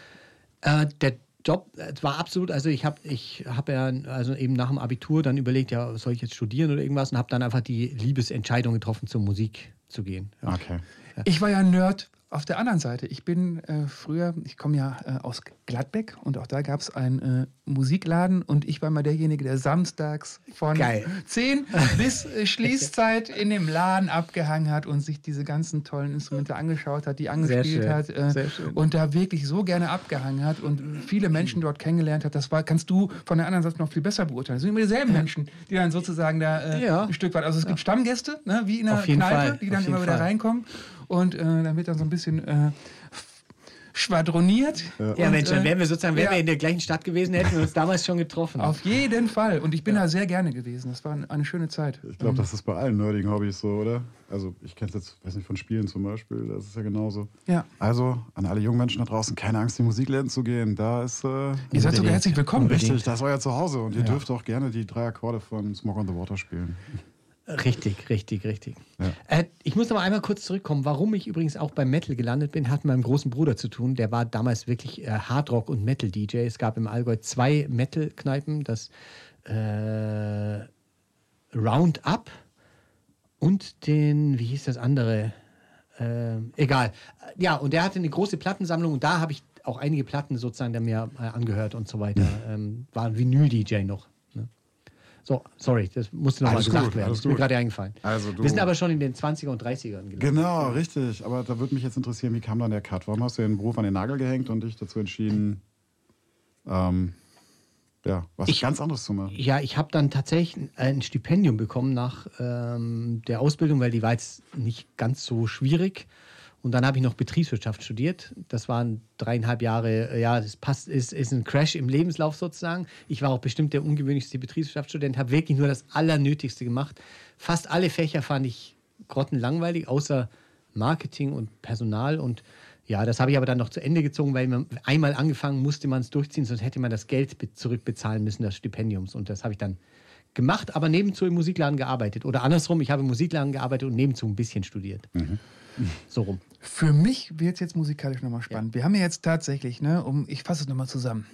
Der Job war absolut, also ich hab ja also eben nach dem Abitur dann überlegt, ja, soll ich jetzt studieren oder irgendwas, und habe dann einfach die Liebesentscheidung getroffen, zur Musik zu gehen. Ja. Okay. Ich war ja Nerd auf der anderen Seite. Ich bin ich komme ja aus Gladbeck und auch da gab es einen Musikladen und ich war mal derjenige, der samstags von Geil. 10 bis Schließzeit in dem Laden abgehangen hat und sich diese ganzen tollen Instrumente angeschaut hat, die angespielt schön. hat Sehr schön. und da wirklich so gerne abgehangen hat und viele Menschen dort kennengelernt hat. Kannst du von der anderen Seite noch viel besser beurteilen. Das sind immer dieselben Menschen, die dann sozusagen da Ja. ein Stück weit, also es gibt Stammgäste, ne, wie in einer Auf jeden Kneipe, Fall. die Auf dann jeden immer wieder Fall. reinkommen. Und dann wird dann so ein bisschen schwadroniert. Ja, und, Mensch, dann wären wir ja. in der gleichen Stadt gewesen, hätten wir uns damals schon getroffen. Auf jeden Fall. Und ich bin da sehr gerne gewesen. Das war eine schöne Zeit. Ich glaube, das ist bei allen nerdigen Hobbys so, oder? Also ich kenne es jetzt, weiß nicht, von Spielen zum Beispiel, das ist ja genauso. Ja. Also an alle jungen Menschen da draußen, keine Angst, in die Musikläden zu gehen. Da ist Ihr seid sogar Unbedingt. herzlich willkommen. richtig, das ist euer Zuhause und ihr dürft auch gerne die 3 Akkorde von Smoke on the Water spielen. Richtig. Ja. Ich muss noch mal einmal kurz zurückkommen. Warum ich übrigens auch beim Metal gelandet bin, hat mit meinem großen Bruder zu tun. Der war damals wirklich Hardrock- und Metal-DJ. Es gab im Allgäu 2 Metal-Kneipen, das Roundup und den, wie hieß das andere? Egal. Ja, und der hatte eine große Plattensammlung und da habe ich auch einige Platten sozusagen dann mir angehört und so weiter. War ein Vinyl-DJ noch. Ne? So, sorry, das musste nochmal gesagt werden. Das ist mir gerade eingefallen. Also wir sind aber schon in den 20er und 30ern gelandet. Genau, richtig. Aber da würde mich jetzt interessieren, wie kam dann der Cut? Warum hast du den Beruf an den Nagel gehängt und dich dazu entschieden, was ganz anderes zu machen? Ja, ich habe dann tatsächlich ein Stipendium bekommen nach der Ausbildung, weil die war jetzt nicht ganz so schwierig. Und dann habe ich noch Betriebswirtschaft studiert. Das waren 3,5 Jahre, das ist ein Crash im Lebenslauf sozusagen. Ich war auch bestimmt der ungewöhnlichste Betriebswirtschaftsstudent, habe wirklich nur das Allernötigste gemacht. Fast alle Fächer fand ich grottenlangweilig, außer Marketing und Personal. Und ja, das habe ich aber dann noch zu Ende gezogen, weil man einmal angefangen musste man es durchziehen, sonst hätte man das Geld zurückbezahlen müssen, des Stipendiums. Und das habe ich dann gemacht, aber nebenzu im Musikladen gearbeitet. Oder andersrum, ich habe im Musikladen gearbeitet und nebenzu ein bisschen studiert. So rum. Für mich wird es jetzt musikalisch nochmal spannend. Wir haben ja jetzt tatsächlich, ich fasse es nochmal zusammen.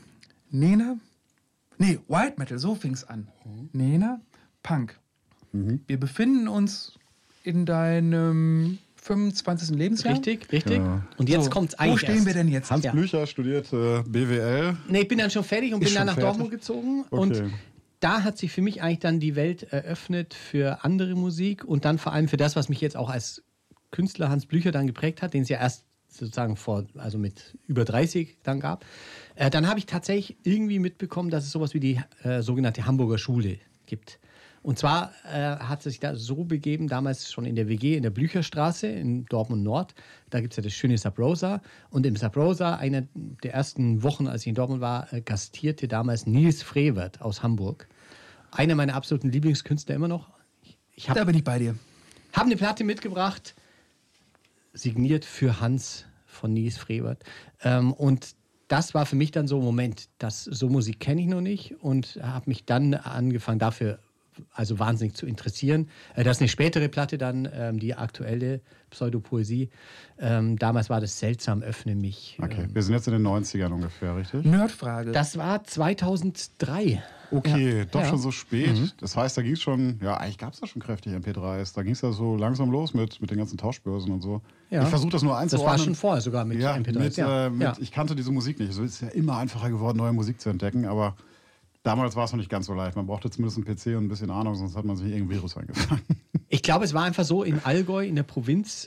Wild Metal, so fing es an. Nena, Punk. Wir befinden uns in deinem 25. Lebensjahr. Richtig. Ja. Und jetzt kommt es eigentlich. Wo stehen wir denn jetzt? Hans Blücher studiert BWL. Nee, ich bin dann schon fertig und bin dann nach Dortmund gezogen. Okay. Und da hat sich für mich eigentlich dann die Welt eröffnet für andere Musik und dann vor allem für das, was mich jetzt auch als Künstler Hans Blücher dann geprägt hat, den es ja erst sozusagen mit über 30 dann gab. Dann habe ich tatsächlich irgendwie mitbekommen, dass es sowas wie die sogenannte Hamburger Schule gibt. Und zwar hat es sich da so begeben, damals schon in der WG in der Blücherstraße in Dortmund Nord. Da gibt es ja das schöne Sub Rosa. Und im Sub Rosa, einer der ersten Wochen, als ich in Dortmund war, gastierte damals Nils Frevert aus Hamburg. Einer meiner absoluten Lieblingskünstler immer noch. Da bin ich bei dir. Habe eine Platte mitgebracht, signiert für Hans von Nils Frevert. Und das war für mich dann so ein Moment, so Musik kenne ich noch nicht und habe mich dann angefangen dafür also wahnsinnig zu interessieren. Das ist eine spätere Platte dann, die aktuelle Pseudopoesie. Damals war das Seltsam, öffne mich. Okay, wir sind jetzt in den 90ern ungefähr, richtig? Nerdfrage. Das war 2003. Okay, doch schon so spät. Das heißt, da ging es schon, eigentlich gab es da schon kräftig MP3s. Da ging es ja so langsam los mit den ganzen Tauschbörsen und so. Ja. Ich versuche das nur einzuordnen. Das war schon vorher sogar mit MP3s. Ich kannte diese Musik nicht. So ist es ja immer einfacher geworden, neue Musik zu entdecken, aber damals war es noch nicht ganz so leicht. Man brauchte zumindest einen PC und ein bisschen Ahnung, sonst hat man sich irgendein Virus eingefangen. Ich glaube, es war einfach so, in Allgäu, in der Provinz,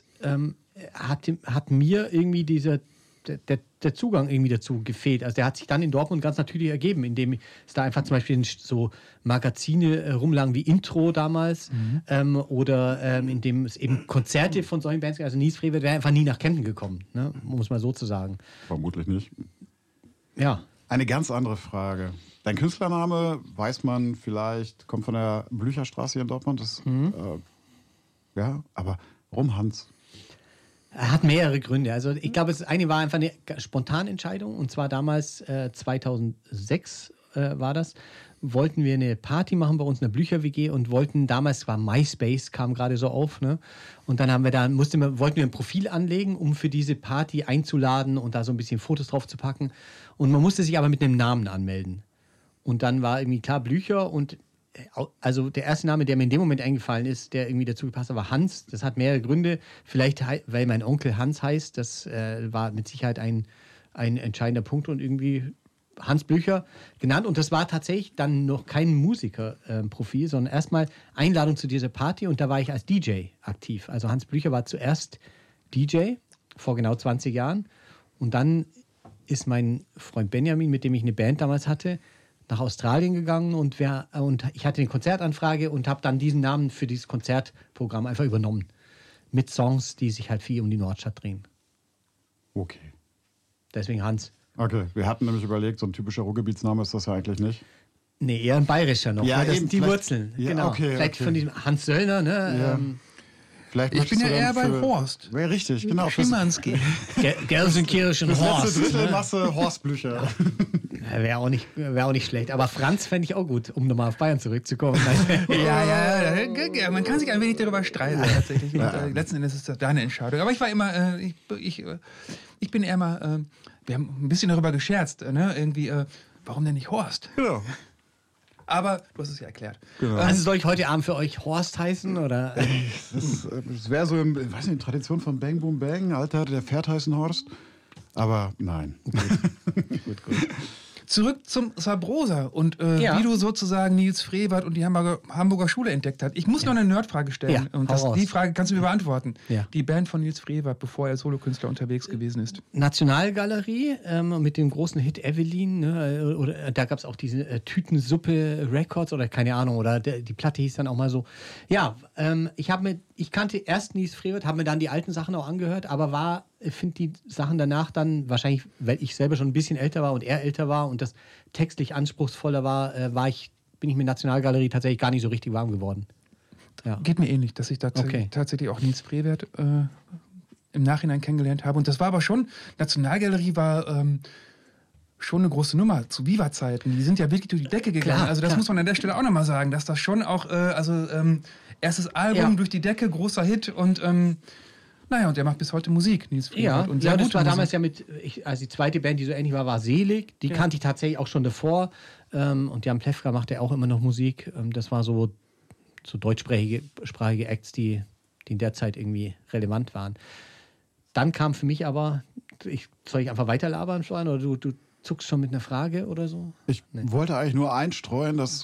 hat mir irgendwie der Zugang irgendwie dazu gefehlt. Also der hat sich dann in Dortmund ganz natürlich ergeben, indem es da einfach zum Beispiel so Magazine rumlagen wie Intro damals oder indem es eben Konzerte von solchen Bands gab. Also Nils Frevert wäre einfach nie nach Kempten gekommen, ne? Muss man so zu sagen. Vermutlich nicht. Ja. Eine ganz andere Frage. Dein Künstlername, weiß man vielleicht, kommt von der Blücherstraße hier in Dortmund. Aber warum Hans? Er hat mehrere Gründe. Also ich glaube, das eine war einfach eine spontane Entscheidung. Und zwar damals, 2006 war das, wollten wir eine Party machen bei uns in der Blücher-WG und damals war MySpace, kam gerade so auf. Ne? Und dann wollten wir ein Profil anlegen, um für diese Party einzuladen und da so ein bisschen Fotos drauf zu packen. Und man musste sich aber mit einem Namen anmelden. Und dann war irgendwie klar Blücher und also der erste Name, der mir in dem Moment eingefallen ist, der irgendwie dazu gepasst hat, war Hans. Das hat mehrere Gründe. Vielleicht, weil mein Onkel Hans heißt, das war mit Sicherheit ein entscheidender Punkt und irgendwie Hans Blücher genannt. Und das war tatsächlich dann noch kein Musikerprofil, sondern erstmal Einladung zu dieser Party und da war ich als DJ aktiv. Also Hans Blücher war zuerst DJ vor genau 20 Jahren und dann ist mein Freund Benjamin, mit dem ich eine Band damals hatte, nach Australien gegangen und ich hatte eine Konzertanfrage und habe dann diesen Namen für dieses Konzertprogramm einfach übernommen. Mit Songs, die sich halt viel um die Nordstadt drehen. Okay. Deswegen Hans. Okay, wir hatten nämlich überlegt, so ein typischer Ruhrgebietsname ist das ja eigentlich nicht. Nee, eher ein bayerischer noch. Ja, das sind die Wurzeln. Ja, genau. okay, vielleicht von diesem Hans Söllner, ne? Ja. Ich bin ja eher bei Horst. Ja, richtig, genau. Schimanski. Gelsenkirchen Horst. Das letzte Drittel Masse Horst Blücher. Wäre auch nicht schlecht. Aber Franz fände ich auch gut, um nochmal auf Bayern zurückzukommen. Ja, man kann sich ein wenig darüber streiten tatsächlich. Und, letzten Endes ist das deine Entscheidung. Aber ich war immer, ich bin eher mal, wir haben ein bisschen darüber gescherzt, ne? Irgendwie, warum denn nicht Horst? Genau. Aber du hast es ja erklärt. Genau. Also soll ich heute Abend für euch Horst heißen? Oder? Das wäre so in Tradition von Bang Boom Bang. Alter, der fährt heißen Horst. Aber nein. Gut. Zurück zum Sabrosa und wie du sozusagen Nils Frevert und die Hamburger Schule entdeckt hast. Ich muss noch eine Nerdfrage stellen. Ja, und die Frage kannst du mir beantworten. Ja. Die Band von Nils Frevert, bevor er als Solokünstler unterwegs gewesen ist. Nationalgalerie mit dem großen Hit Evelyn. Ne, oder, da gab es auch diese Tütensuppe Records oder keine Ahnung. Oder die Platte hieß dann auch mal so. Ja, ich kannte erst Nils Frevert, habe mir dann die alten Sachen auch angehört, aber finde die Sachen danach dann, wahrscheinlich, weil ich selber schon ein bisschen älter war und er älter war und das textlich anspruchsvoller war, bin ich mit Nationalgalerie tatsächlich gar nicht so richtig warm geworden. Ja. Geht mir ähnlich, dass ich tatsächlich auch Nils Frevert im Nachhinein kennengelernt habe. Und das war aber schon, Nationalgalerie war schon eine große Nummer zu Viva-Zeiten. Die sind ja wirklich durch die Decke gegangen. Klar, also das klar. muss man an der Stelle auch nochmal sagen, dass das schon auch, erstes Album durch die Decke, großer Hit und und er macht bis heute Musik, Nils Frevert. Ja, und sehr das gute war Musik. damals ja also die zweite Band, die so ähnlich war Selig. Die kannte ich tatsächlich auch schon davor. Und Jan Plewka macht ja auch immer noch Musik. Das war so deutschsprachige Acts, die in der Zeit irgendwie relevant waren. Dann kam für mich aber, soll ich einfach weiterlabern, Florian, oder du zuckst schon mit einer Frage oder so? Ich wollte eigentlich nur einstreuen, dass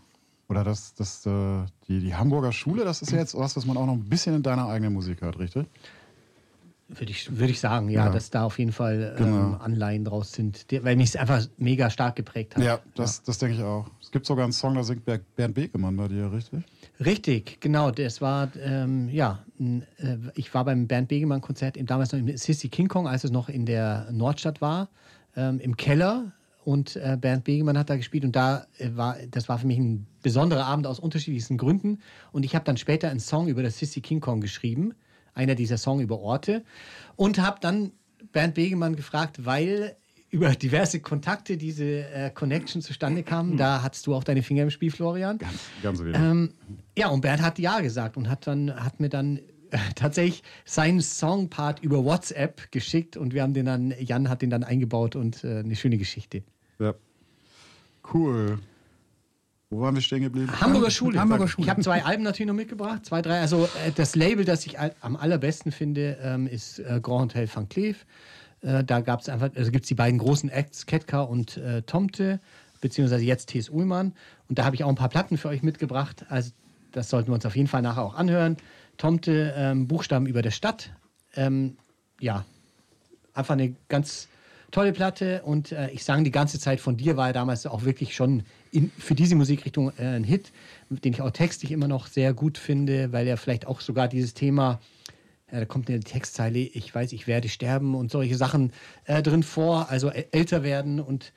die Hamburger Schule, das ist ja jetzt was man auch noch ein bisschen in deiner eigenen Musik hört, richtig? Würde ich sagen, ja, dass da auf jeden Fall Anleihen draus sind, weil mich es einfach mega stark geprägt hat. Ja, das denke ich auch. Es gibt sogar einen Song, da singt Bernd Begemann bei dir, richtig? Richtig, genau. Das war, ich war beim Bernd Begemann-Konzert damals noch im Sissy King Kong, als es noch in der Nordstadt war, im Keller. Und Bernd Begemann hat da gespielt und das war für mich ein besonderer Abend aus unterschiedlichsten Gründen. Und ich habe dann später einen Song über das Sissy King Kong geschrieben, einer dieser Songs über Orte. Und habe dann Bernd Begemann gefragt, weil über diverse Kontakte diese Connection zustande kam. Da hattest du auch deine Finger im Spiel, Florian. Ganz wenig. Und Bernd hat ja gesagt und hat mir dann tatsächlich seinen Songpart über WhatsApp geschickt und Jan hat den dann eingebaut und eine schöne Geschichte. Ja. Cool. Wo waren wir stehen geblieben? Hamburger Schule. Schule. Ich habe 2 Alben natürlich noch mitgebracht, 2, 3. Also das Label, das ich am allerbesten finde, ist Grand Hotel Van Cleef. Da gibt's die beiden großen Acts, Ketka und Tomte, beziehungsweise jetzt T.S. Ullmann. Und da habe ich auch ein paar Platten für euch mitgebracht. Also das sollten wir uns auf jeden Fall nachher auch anhören. Tomte, Buchstaben über der Stadt. Einfach eine ganz tolle Platte und ich sang die ganze Zeit von dir, war ja damals auch wirklich schon für diese Musikrichtung ein Hit, den ich auch textlich immer noch sehr gut finde, weil er vielleicht auch sogar dieses Thema, da kommt eine Textzeile, ich weiß, ich werde sterben und solche Sachen drin vor, also älter werden und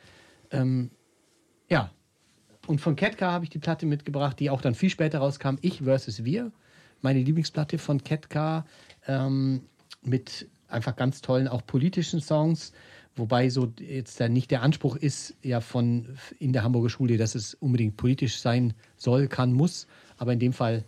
Und von Ketka habe ich die Platte mitgebracht, die auch dann viel später rauskam, Ich vs. Wir, meine Lieblingsplatte von Ketka, mit einfach ganz tollen, auch politischen Songs. Wobei so jetzt dann nicht der Anspruch ist, ja in der Hamburger Schule, dass es unbedingt politisch sein soll, kann, muss. Aber in dem Fall,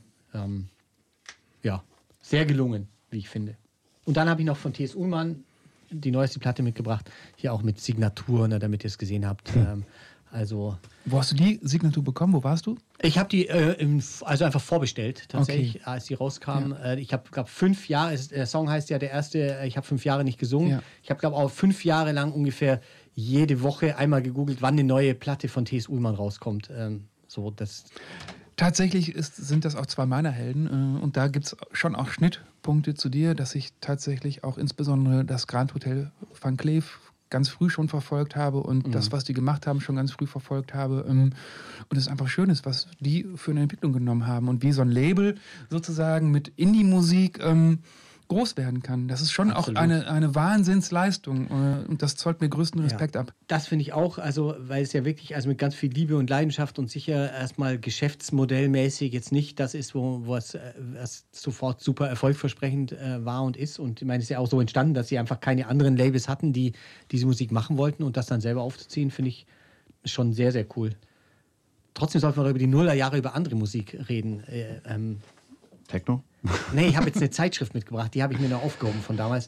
sehr gelungen, wie ich finde. Und dann habe ich noch von T.S. Ullmann die neueste Platte mitgebracht. Hier auch mit Signatur, damit ihr es gesehen habt. Wo hast du die Signatur bekommen? Wo warst du? Ich habe die einfach vorbestellt, tatsächlich, als die rauskam. Ja. Ich habe, glaube 5 Jahre, der Song heißt ja der erste, ich habe 5 Jahre nicht gesungen. Ja. Ich habe, glaube auch 5 Jahre lang ungefähr jede Woche einmal gegoogelt, wann eine neue Platte von T.S. Ullmann rauskommt. Tatsächlich sind das auch 2 meiner Helden und da gibt es schon auch Schnittpunkte zu dir, dass ich tatsächlich auch insbesondere das Grand Hotel Van Cleef ganz früh schon verfolgt habe und das, was die gemacht haben, schon ganz früh verfolgt habe. Und es einfach schön ist, was die für eine Entwicklung genommen haben und wie so ein Label sozusagen mit Indie-Musik groß werden kann. Das ist schon Absolut. Auch eine Wahnsinnsleistung und das zollt mir größten Respekt ab. Das finde ich auch, also weil es ja wirklich mit ganz viel Liebe und Leidenschaft und sicher erstmal geschäftsmodellmäßig jetzt nicht das ist, wo es sofort super erfolgversprechend war und ist. Und ich meine, es ist ja auch so entstanden, dass sie einfach keine anderen Labels hatten, die diese Musik machen wollten und das dann selber aufzuziehen, finde ich schon sehr, sehr cool. Trotzdem sollten wir über die Nullerjahre über andere Musik reden. Techno? Nee, ich habe jetzt eine Zeitschrift mitgebracht, die habe ich mir noch aufgehoben von damals.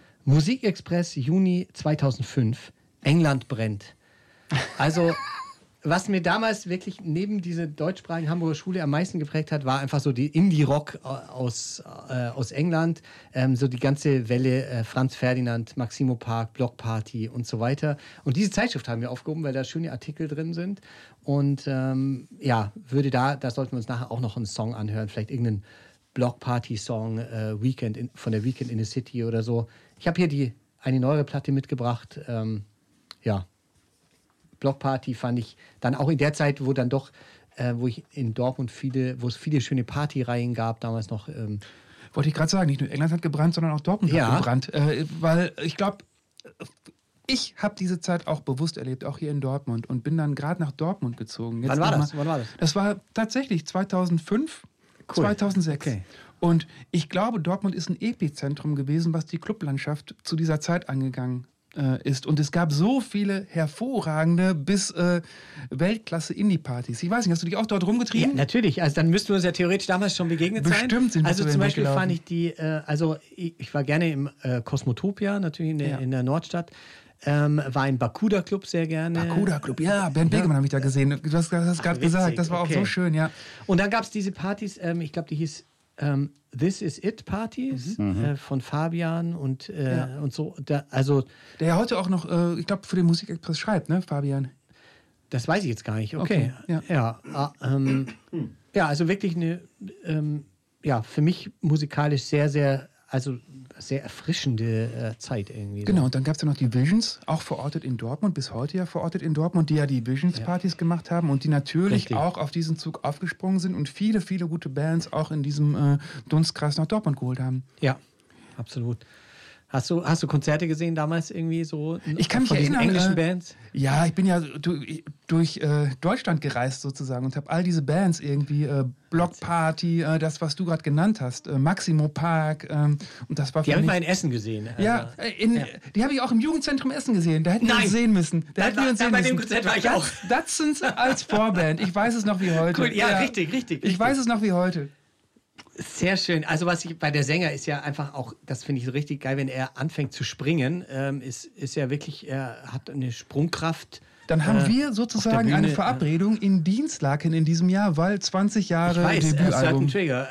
Musikexpress, Juni 2005, England brennt. Also was mir damals wirklich neben dieser deutschsprachigen Hamburger Schule am meisten geprägt hat, war einfach so die Indie-Rock aus England. So die ganze Welle Franz Ferdinand, Maximo Park, Block Party und so weiter. Und diese Zeitschrift haben wir aufgehoben, weil da schöne Artikel drin sind. Und da sollten wir uns nachher auch noch einen Song anhören. Vielleicht irgendeinen Block Party-Song, von der Weekend in the City oder so. Ich habe hier eine neuere Platte mitgebracht. Block Party fand ich dann auch in der Zeit, wo ich in Dortmund wo es viele schöne Partyreihen gab, damals noch. Wollte ich gerade sagen, nicht nur England hat gebrannt, sondern auch Dortmund hat gebrannt. Weil ich glaube, ich habe diese Zeit auch bewusst erlebt, auch hier in Dortmund und bin dann gerade nach Dortmund gezogen. Wann war das? Das war tatsächlich 2005, cool. 2006. Okay. Und ich glaube, Dortmund ist ein Epizentrum gewesen, was die Clublandschaft zu dieser Zeit angegangen ist. Und es gab so viele hervorragende bis Weltklasse-Indie-Partys. Ich weiß nicht, hast du dich auch dort rumgetrieben? Ja, natürlich. Also dann müssten wir uns ja theoretisch damals schon begegnet sein. Bestimmt sind wir also zum Beispiel fand ich ich war gerne im Cosmotopia, natürlich in der Nordstadt. War im Bakuda Club sehr gerne. Bakuda Club, ja, Bernd Begemann habe ich da gesehen. Du hast gerade gesagt, das war auch so schön, ja. Und dann gab es diese Partys, ich glaube, die hieß This Is It Partys von Fabian und so. Der ja heute auch noch, ich glaube, für den Musikexpress schreibt, ne, Fabian? Das weiß ich jetzt gar nicht. Okay. Also wirklich eine, für mich musikalisch sehr, sehr, sehr erfrischende Zeit irgendwie. Genau, und dann gab es ja noch die Visions, auch verortet in Dortmund, bis heute ja verortet in Dortmund, die ja die Visions-Partys gemacht haben und die natürlich auch auf diesen Zug aufgesprungen sind und viele, viele gute Bands auch in diesem Dunstkreis nach Dortmund geholt haben. Ja, absolut. Hast du Konzerte gesehen damals irgendwie so? Ich kann mich erinnern. Englischen Bands? Ja, ich bin ja durch Deutschland gereist sozusagen und habe all diese Bands irgendwie, Block Party, das, was du gerade genannt hast, Maximo Park. Und das war die habe ich mal in Essen gesehen. Ja, die habe ich auch im Jugendzentrum Essen gesehen. Da hätten wir uns sehen müssen. Bei dem Konzert war ich auch. Datsuns als Vorband. Ich weiß es noch wie heute. Cool, ja, richtig. Ich weiß es noch wie heute. Sehr schön. Also was ich bei der Sänger ist ja einfach auch, das finde ich so richtig geil, wenn er anfängt zu springen, ist ja wirklich, er hat eine Sprungkraft. Dann haben wir sozusagen eine Verabredung in Dienstlaken in diesem Jahr, weil 20 Jahre Debütalbum. Trigger.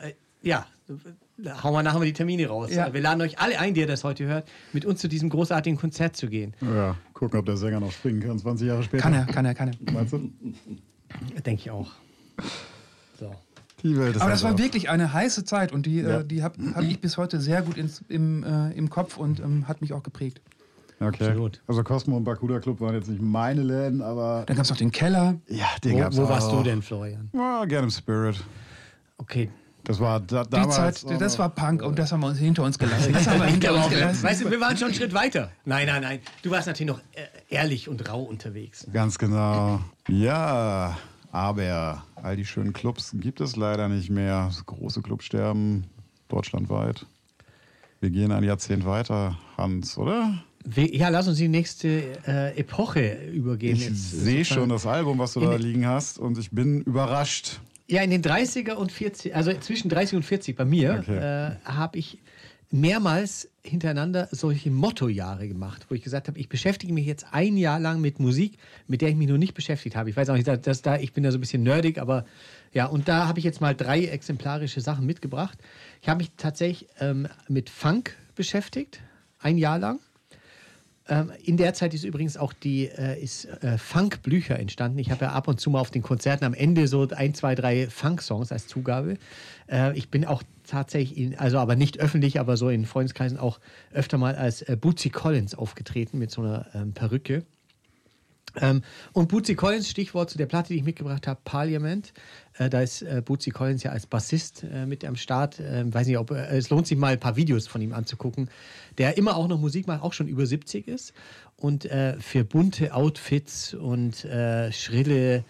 Hauen wir nachher mal die Termine raus. Ja. Wir laden euch alle ein, die ihr das heute hört, mit uns zu diesem großartigen Konzert zu gehen. Ja, gucken, ob der Sänger noch springen kann, 20 Jahre später. Kann er. Meinst du? Denke ich auch. So. Aber das war wirklich eine heiße Zeit und die hab ich bis heute sehr gut im Kopf und hat mich auch geprägt. Okay. Absolut. Also Cosmo und Bakuda Club waren jetzt nicht meine Läden, aber... Dann gab es noch den Keller. Ja, den gab's auch. Wo warst du denn, Florian? Ja, gerne im Spirit. Okay. Das war damals... Die Zeit, das war Punk und das haben wir uns hinter uns gelassen. Weißt du, wir waren schon einen Schritt weiter. Nein. Du warst natürlich noch ehrlich und rau unterwegs. Ganz genau. Ja... Aber all die schönen Clubs gibt es leider nicht mehr. Das große Clubsterben deutschlandweit. Wir gehen ein Jahrzehnt weiter, Hans, oder? Ja, lass uns die nächste Epoche übergehen. Ich sehe schon das Album, was du da liegen hast, und ich bin überrascht. Ja, in den 30er und 40, also zwischen 30 und 40 bei mir, habe ich mehrmals hintereinander solche Mottojahre gemacht, wo ich gesagt habe, ich beschäftige mich jetzt ein Jahr lang mit Musik, mit der ich mich noch nicht beschäftigt habe. Ich weiß auch nicht, ich bin da so ein bisschen nerdig, aber ja, und da habe ich jetzt mal 3 exemplarische Sachen mitgebracht. Ich habe mich tatsächlich mit Funk beschäftigt, ein Jahr lang. In der Zeit ist übrigens auch Funk-Blücher entstanden. Ich habe ja ab und zu mal auf den Konzerten am Ende so 1, 2, 3 Funk-Songs als Zugabe. Ich bin auch tatsächlich, aber nicht öffentlich, aber so in Freundeskreisen auch öfter mal als Bootsy Collins aufgetreten mit so einer Perücke. Und Bootsy Collins, Stichwort zu der Platte, die ich mitgebracht habe, Parliament. Da ist Bootsy Collins ja als Bassist mit am Start. Weiß nicht, es lohnt sich mal ein paar Videos von ihm anzugucken, der immer auch noch Musik macht, auch schon über 70 ist und für bunte Outfits und schrille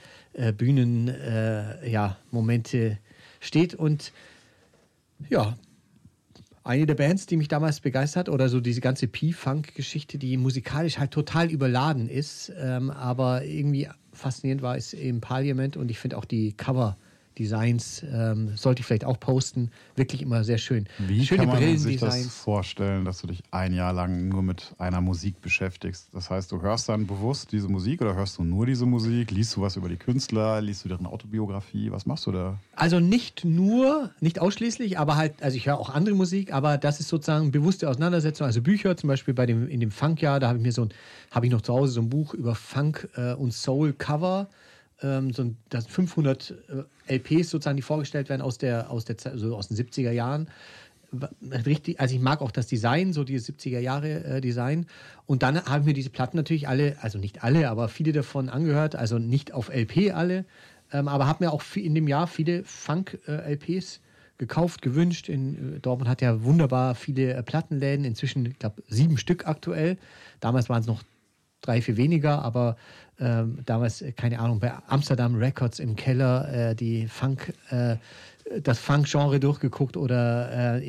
Momente steht. Und ja, eine der Bands, die mich damals begeistert, oder so diese ganze P-Funk-Geschichte, die musikalisch halt total überladen ist, aber irgendwie faszinierend war, ist eben Parliament, und ich finde auch die Cover Designs, sollte ich vielleicht auch posten. Wirklich immer sehr schön. Wie Schöne kann man sich das Brillendesigns. vorstellen, dass du dich ein Jahr lang nur mit einer Musik beschäftigst? Das heißt, du hörst dann bewusst diese Musik oder hörst du nur diese Musik? Liest du was über die Künstler? Liest du deren Autobiografie? Was machst du da? Also nicht ausschließlich, aber halt, also ich höre auch andere Musik, aber das ist sozusagen bewusste Auseinandersetzung. Also Bücher, zum Beispiel in dem Funkjahr, da habe ich noch zu Hause so ein Buch über Funk und Soul Cover. Das 500 LPs sozusagen, die vorgestellt werden aus den 70er Jahren. Richtig, also ich mag auch das Design, so dieses 70er Jahre Design. Und dann haben wir diese Platten natürlich alle, also nicht alle, aber viele davon angehört, also nicht auf LP alle, aber habe mir auch in dem Jahr viele Funk-LPs gekauft, gewünscht. Dortmund hat ja wunderbar viele Plattenläden, inzwischen, ich glaube, 7 Stück aktuell. Damals waren es noch 3, 4 weniger, aber damals, keine Ahnung, bei Amsterdam Records im Keller das Funk-Genre durchgeguckt oder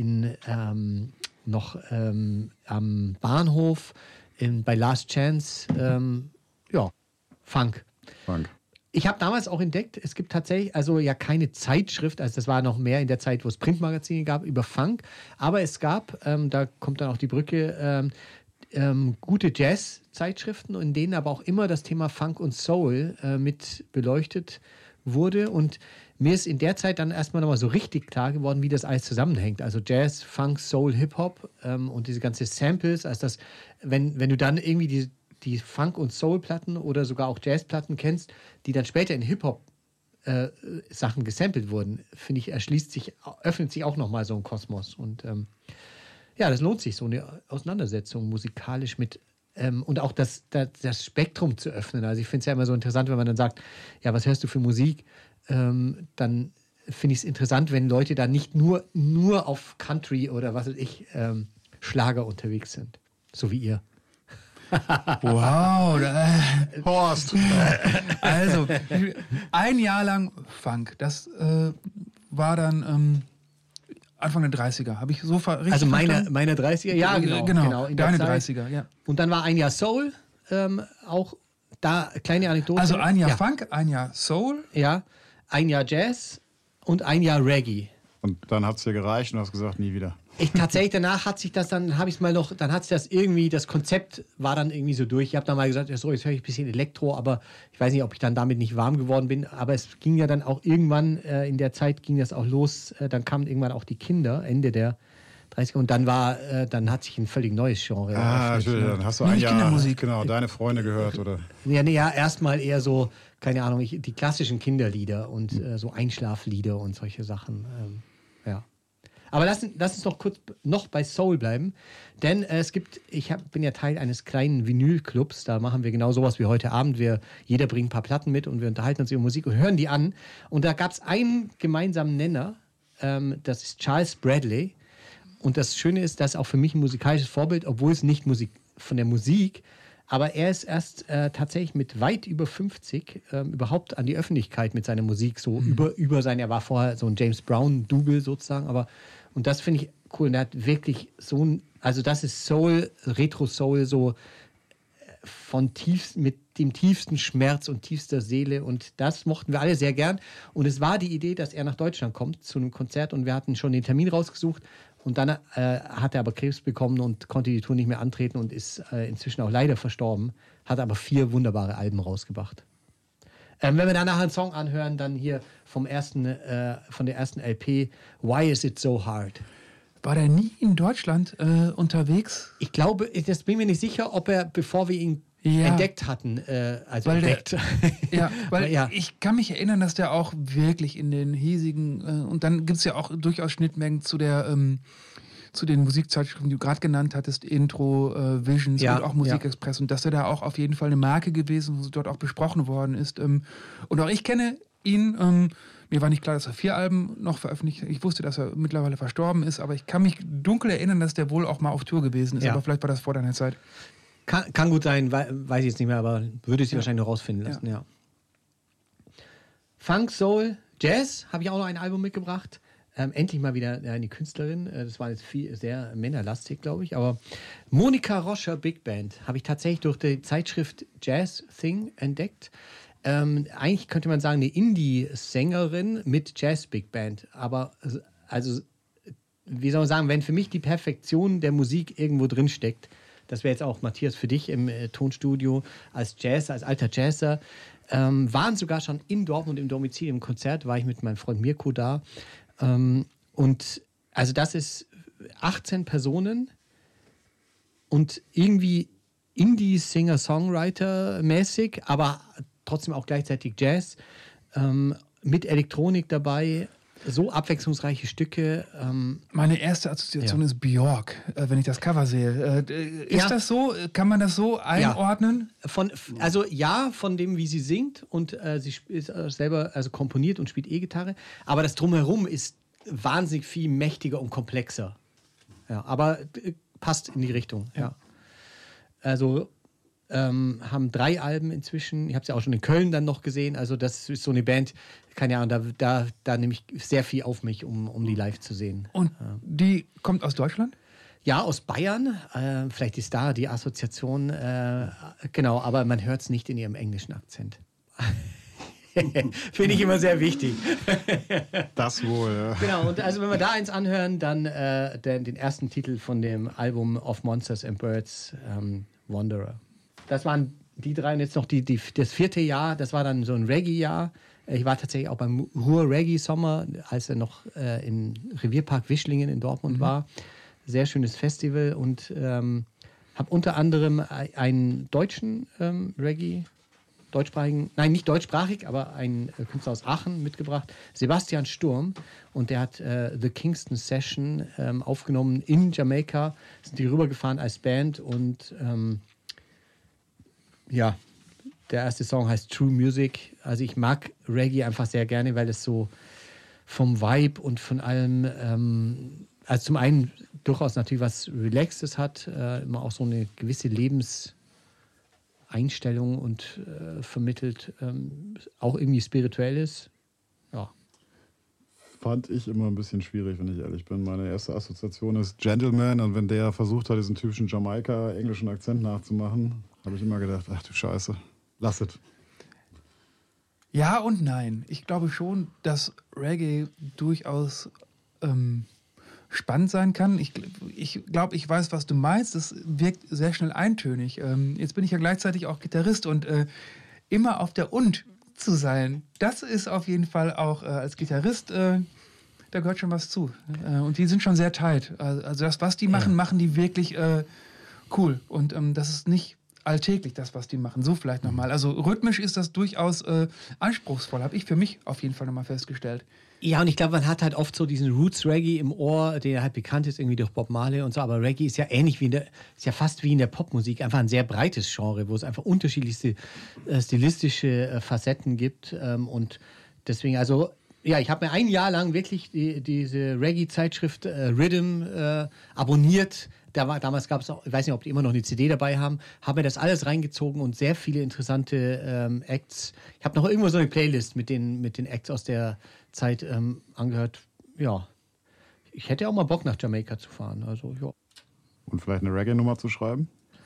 am Bahnhof bei Last Chance, Funk. Ich habe damals auch entdeckt, es gibt tatsächlich also ja keine Zeitschrift, also das war noch mehr in der Zeit, wo es Printmagazine gab über Funk, aber es gab, da kommt dann auch die Brücke, gute Jazz-Zeitschriften, in denen aber auch immer das Thema Funk und Soul mit beleuchtet wurde. Und mir ist in der Zeit dann erstmal nochmal so richtig klar geworden, wie das alles zusammenhängt. Also Jazz, Funk, Soul, Hip-Hop und diese ganze Samples. Also wenn du dann irgendwie die Funk- und Soul-Platten oder sogar auch Jazz-Platten kennst, die dann später in Hip-Hop Sachen gesampelt wurden, finde ich, öffnet sich auch nochmal so ein Kosmos. Und ja, das lohnt sich, so eine Auseinandersetzung musikalisch mit und auch das Spektrum zu öffnen. Also ich finde es ja immer so interessant, wenn man dann sagt, ja, was hörst du für Musik? Dann finde ich es interessant, wenn Leute da nicht nur auf Country oder was weiß ich, Schlager unterwegs sind. So wie ihr. Wow. Horst! Also, ein Jahr lang Funk. Das war dann Anfang der 30er. Habe ich so richtig Also meine verstanden? 30er? Ja, genau. In der Deine Zeit. 30er, ja. Und dann war ein Jahr Soul, auch da, kleine Anekdote. Also ein Jahr Funk, ein Jahr Soul. Ja, ein Jahr Jazz und ein Jahr Reggae. Und dann hat es dir gereicht und du hast gesagt, nie wieder. Tatsächlich, danach hat sich das dann, hat sich das irgendwie, das Konzept war dann irgendwie so durch. Ich habe dann mal gesagt, so, jetzt höre ich ein bisschen Elektro, aber ich weiß nicht, ob ich dann damit nicht warm geworden bin. Aber es ging ja dann auch irgendwann, in der Zeit ging das auch los, dann kamen irgendwann auch die Kinder, Ende der 30er. Und dann hat sich ein völlig neues Genre Natürlich, dann hast du ein Jahr Kindermusik. Genau, deine Freunde gehört, oder? Ja, erstmal eher so, keine Ahnung, die klassischen Kinderlieder und so Einschlaflieder und solche Sachen. Ja. Aber lass uns noch kurz noch bei Soul bleiben, denn bin ja Teil eines kleinen Vinylclubs, da machen wir genau sowas wie heute Abend. Jeder bringt ein paar Platten mit und wir unterhalten uns über Musik und hören die an. Und da gab es einen gemeinsamen Nenner, das ist Charles Bradley. Und das Schöne ist, das ist auch für mich ein musikalisches Vorbild, obwohl es nicht von der Musik, aber er ist erst tatsächlich mit weit über 50 überhaupt an die Öffentlichkeit mit seiner Musik, so er war vorher so ein James Brown-Double sozusagen, und das finde ich cool. Und er hat wirklich also das ist Soul, Retro-Soul, so mit dem tiefsten Schmerz und tiefster Seele, und das mochten wir alle sehr gern. Und es war die Idee, dass er nach Deutschland kommt zu einem Konzert, und wir hatten schon den Termin rausgesucht. Und dann hat er aber Krebs bekommen und konnte die Tour nicht mehr antreten und ist inzwischen auch leider verstorben. Hat aber 4 wunderbare Alben rausgebracht. Wenn wir danach einen Song anhören, dann hier von der ersten LP, Why Is It So Hard? War der nie in Deutschland unterwegs? Ich glaube, das bin mir nicht sicher, ob er, bevor wir ihn entdeckt hatten, Ich kann mich erinnern, dass der auch wirklich in den hiesigen, und dann gibt es ja auch durchaus Schnittmengen zu den Musikzeitschriften, die du gerade genannt hattest, Intro, Visions und auch Musikexpress, und dass er da auch auf jeden Fall eine Marke gewesen ist und dort auch besprochen worden ist. Und auch ich kenne ihn. Mir war nicht klar, dass er 4 Alben noch veröffentlicht hat. Ich wusste, dass er mittlerweile verstorben ist, aber ich kann mich dunkel erinnern, dass der wohl auch mal auf Tour gewesen ist. Ja. Aber vielleicht war das vor deiner Zeit. Kann gut sein, weiß ich jetzt nicht mehr, aber würde sie wahrscheinlich noch rausfinden lassen, ja. Funk, Soul, Jazz, habe ich auch noch ein Album mitgebracht. Endlich mal wieder eine Künstlerin. Das war jetzt sehr männerlastig, glaube ich. Aber Monika Roscher Big Band habe ich tatsächlich durch die Zeitschrift Jazz Thing entdeckt. Eigentlich könnte man sagen, eine Indie-Sängerin mit Jazz-Big Band. Aber also, wie soll man sagen, wenn für mich die Perfektion der Musik irgendwo drin steckt, das wäre jetzt auch Matthias für dich im Tonstudio als Jazzer, als alter Jazzer, waren sogar schon in Dortmund im Domizil im Konzert, war ich mit meinem Freund Mirko da. Und also das ist 18 Personen und irgendwie Indie-Singer-Songwriter-mäßig, aber trotzdem auch gleichzeitig Jazz, mit Elektronik dabei, so abwechslungsreiche Stücke. Meine erste Assoziation ist Björk, wenn ich das Cover sehe. Ist das so? Kann man das so einordnen? Von dem, wie sie singt und sie ist selber komponiert und spielt E-Gitarre, aber das Drumherum ist wahnsinnig viel mächtiger und komplexer. Ja, aber passt in die Richtung, ja. Also haben 3 Alben inzwischen. Ich habe sie auch schon in Köln dann noch gesehen. Also das ist so eine Band, keine Ahnung, da nehme ich sehr viel auf mich, um die live zu sehen. Und die kommt aus Deutschland? Ja, aus Bayern. Vielleicht ist da die Assoziation. Genau, aber man hört es nicht in ihrem englischen Akzent. Finde ich immer sehr wichtig. Das wohl, ja. Genau, und also wenn wir da eins anhören, dann den ersten Titel von dem Album Of Monsters and Birds, Wanderer. Das waren die 3 und jetzt noch das 4. Jahr, das war dann so ein Reggae-Jahr. Ich war tatsächlich auch beim Ruhr Reggae Sommer, als er noch im Revierpark Wischlingen in Dortmund war. Sehr schönes Festival und habe unter anderem einen deutschen Reggae, nein, nicht deutschsprachig, aber einen Künstler aus Aachen mitgebracht, Sebastian Sturm. Und der hat The Kingston Session aufgenommen in Jamaika. Sind die rübergefahren als Band und ja, der erste Song heißt True Music. Also ich mag Reggae einfach sehr gerne, weil es so vom Vibe und von allem, also zum einen durchaus natürlich was Relaxtes hat, immer auch so eine gewisse Lebenseinstellung und vermittelt, auch irgendwie Spirituelles. Ja. Fand ich immer ein bisschen schwierig, wenn ich ehrlich bin. Meine erste Assoziation ist Gentleman und wenn der versucht hat, diesen typischen Jamaika-englischen Akzent nachzumachen, habe ich immer gedacht, ach du Scheiße, lass es. Ja und nein. Ich glaube schon, dass Reggae durchaus spannend sein kann. Ich glaube, ich weiß, was du meinst. Das wirkt sehr schnell eintönig. Jetzt bin ich ja gleichzeitig auch Gitarrist und immer auf der Und zu sein, das ist auf jeden Fall auch als Gitarrist, da gehört schon was zu. Und die sind schon sehr tight. Also das, was die machen, machen die wirklich cool. Und das ist nicht alltäglich, das, was die machen. So vielleicht nochmal. Also rhythmisch ist das durchaus anspruchsvoll, habe ich für mich auf jeden Fall nochmal festgestellt. Ja, und ich glaube, man hat halt oft so diesen Roots-Reggae im Ohr, der halt bekannt ist irgendwie durch Bob Marley und so, aber Reggae ist ja ähnlich wie ist ja fast wie in der Popmusik, einfach ein sehr breites Genre, wo es einfach unterschiedlichste stilistische Facetten gibt und deswegen, also ja, ich habe mir ein Jahr lang wirklich diese Reggae-Zeitschrift Rhythm abonniert. Damals gab es auch, ich weiß nicht, ob die immer noch eine CD dabei haben, habe mir das alles reingezogen und sehr viele interessante Acts. Ich habe noch irgendwo so eine Playlist mit den Acts aus der Zeit angehört. Ja, ich hätte auch mal Bock, nach Jamaika zu fahren. Also, ja. Und vielleicht eine Reggae-Nummer zu schreiben?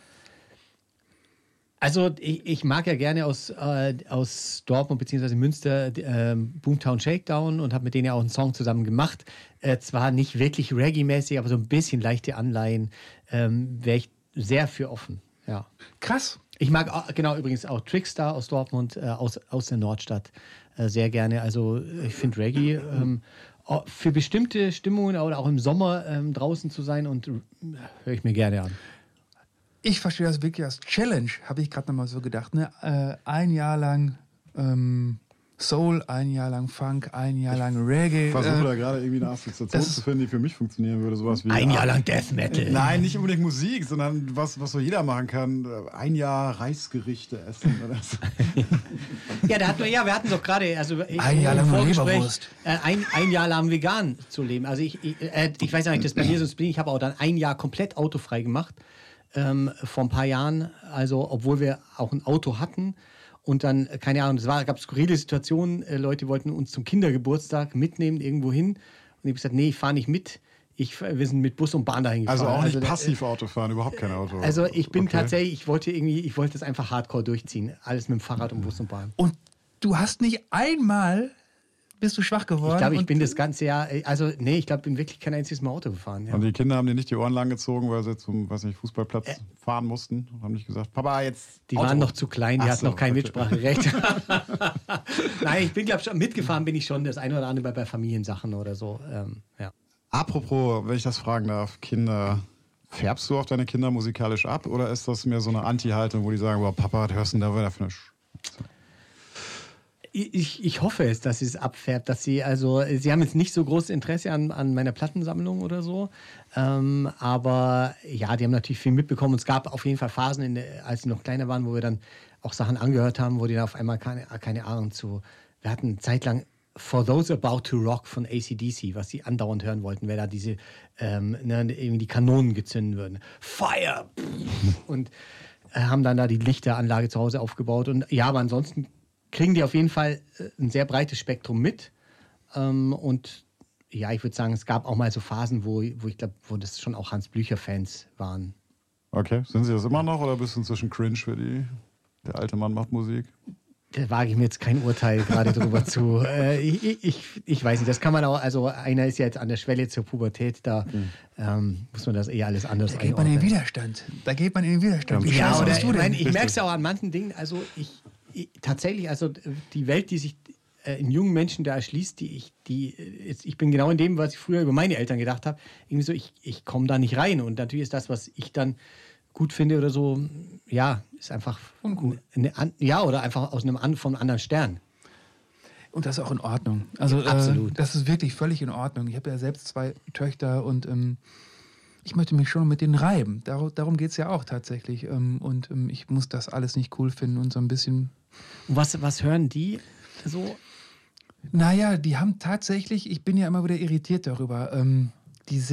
Also ich mag ja gerne aus Dortmund bzw. Münster Boomtown Shakedown und habe mit denen ja auch einen Song zusammen gemacht. Zwar nicht wirklich Reggae-mäßig, aber so ein bisschen leichte Anleihen. Wäre ich sehr für offen. Ja. Krass. Ich mag übrigens auch Trickstar aus Dortmund, aus der Nordstadt sehr gerne. Also ich finde Reggae für bestimmte Stimmungen oder auch im Sommer draußen zu sein und höre ich mir gerne an. Ich verstehe das wirklich als Challenge, habe ich gerade nochmal so gedacht. Ne? Ein Jahr lang Soul, ein Jahr lang Funk, ein Jahr lang Reggae. Ich versuche da gerade irgendwie eine Assoziation zu finden, die für mich funktionieren würde. Sowas wie ein Jahr lang Death Metal. Nein, nicht unbedingt Musik, sondern was so jeder machen kann. Ein Jahr Reisgerichte essen oder so. Ja, wir hatten doch gerade, also ein Jahr lang Leberwurst. Ein Jahr lang vegan zu leben. Also ich weiß ja nicht, das bei mir so ich habe auch dann ein Jahr komplett autofrei gemacht. Vor ein paar Jahren, also obwohl wir auch ein Auto hatten und dann, keine Ahnung, gab skurrile Situationen, Leute wollten uns zum Kindergeburtstag mitnehmen irgendwo hin und ich habe gesagt, nee, ich fahre nicht mit, wir sind mit Bus und Bahn dahin gefahren. Also auch nicht passiv Auto fahren, überhaupt kein Auto. Also ich bin tatsächlich, ich wollte das einfach hardcore durchziehen, alles mit dem Fahrrad und Bus und Bahn. Und du hast nicht einmal, bist du schwach geworden. Ich glaube, ich bin das ganze Jahr, also nee, ich glaube, bin wirklich kein einziges Mal Auto gefahren. Ja. Und die Kinder haben dir nicht die Ohren lang gezogen, weil sie zum, weiß nicht, Fußballplatz fahren mussten und haben nicht gesagt, Papa, jetzt Die Auto. waren noch zu klein, die Ach hatten so, noch kein okay. Mitspracherecht. Nein, ich bin, glaube schon mitgefahren bin ich schon, das eine oder andere bei Familiensachen oder so. Ja. Apropos, wenn ich das fragen darf, Kinder, färbst du auf deine Kinder musikalisch ab oder ist das mehr so eine Anti-Haltung, wo die sagen, boah, Papa, was hörst du denn da wieder für eine Ich hoffe es, dass sie es abfärbt, dass sie haben jetzt nicht so großes Interesse an meiner Plattensammlung oder so, aber ja, die haben natürlich viel mitbekommen und es gab auf jeden Fall Phasen, als sie noch kleiner waren, wo wir dann auch Sachen angehört haben, wo die dann auf einmal keine Ahnung wir hatten eine Zeit lang For Those About to Rock von AC/DC, was sie andauernd hören wollten, weil da diese irgendwie die Kanonen gezündet würden. Fire! Und haben dann da die Lichteranlage zu Hause aufgebaut und ja, aber ansonsten kriegen die auf jeden Fall ein sehr breites Spektrum mit. Und ja, ich würde sagen, es gab auch mal so Phasen, wo ich glaube, wo das schon auch Hans-Blücher-Fans waren. Okay, sind sie das immer noch oder bist du inzwischen cringe für die? Der alte Mann macht Musik? Da wage ich mir jetzt kein Urteil gerade drüber zu. Ich weiß nicht, das kann man auch, also einer ist ja jetzt an der Schwelle zur Pubertät, da muss man das eher alles anders Da geht man in den Widerstand. Wie Ja, scheiße oder bist du denn? ich merke es auch an manchen Dingen, also tatsächlich, also die Welt, die sich in jungen Menschen da erschließt, ich bin genau in dem, was ich früher über meine Eltern gedacht habe, irgendwie so, ich komme da nicht rein und natürlich ist das, was ich dann gut finde oder so, ja, ist einfach uncool. Oder einfach von einem anderen Stern. Und das ist auch in Ordnung. Also Absolut. Das ist wirklich völlig in Ordnung. Ich habe ja selbst 2 Töchter und ich möchte mich schon mit denen reiben. Darum geht es ja auch tatsächlich. Und ich muss das alles nicht cool finden und so ein bisschen... Und was hören die so? Naja, die haben tatsächlich, ich bin ja immer wieder irritiert darüber, ich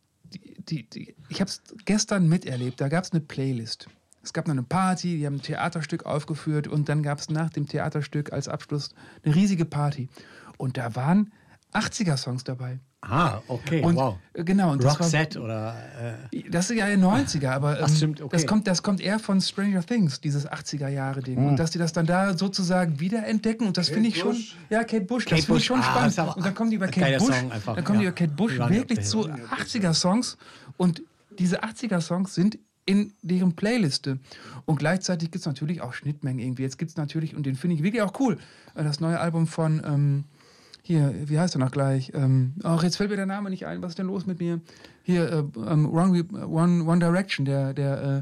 habe es gestern miterlebt, da gab es eine Playlist. Es gab noch eine Party, die haben ein Theaterstück aufgeführt und dann gab es nach dem Theaterstück als Abschluss eine riesige Party. Und da waren 80er-Songs dabei. Ah, okay, Und, wow. Genau. Und Roxette oder... das ist ja in den 90er, aber Ach, stimmt, okay. das kommt eher von Stranger Things, dieses 80er-Jahre-Ding. Und dass die das dann da sozusagen wiederentdecken und das finde ich schon... Ja, Kate Bush, das finde ich schon spannend. Und dann kommen die bei Kate Bush, wirklich zu 80er-Songs und diese 80er-Songs sind in deren Playliste. Und gleichzeitig gibt es natürlich auch Schnittmengen irgendwie. Jetzt gibt es natürlich, und den finde ich wirklich auch cool, das neue Album von... Hier, wie heißt er noch gleich? Jetzt fällt mir der Name nicht ein. Was ist denn los mit mir? Hier, One Direction, der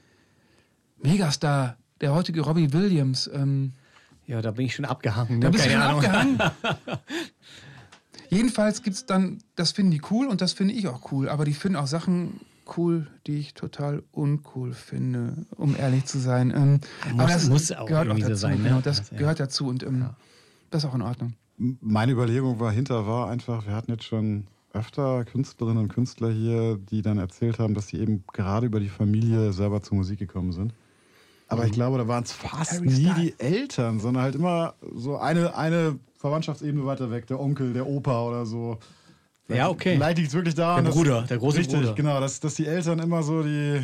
Megastar, der heutige Robbie Williams. Ja, da bin ich schon abgehangen. Da Ne? bist du schon Keine Ahnung. abgehangen. Jedenfalls gibt es dann, das finden die cool und das finde ich auch cool. Aber die finden auch Sachen cool, die ich total uncool finde, um ehrlich zu sein. Aber das muss auch gehört auch irgendwie so dazu. sein, ne? Genau, das Ja. gehört dazu und das ist auch in Ordnung. Meine Überlegung war einfach, wir hatten jetzt schon öfter Künstlerinnen und Künstler hier, die dann erzählt haben, dass sie eben gerade über die Familie selber zur Musik gekommen sind. Aber ich glaube, da waren es fast Harry nie Styles. die Eltern, sondern halt immer so eine Verwandtschaftsebene weiter weg, der Onkel, der Opa oder so. Ja, okay. Vielleicht liegt es wirklich daran, Der Bruder, der große richtig, Bruder. Genau, dass die Eltern immer so die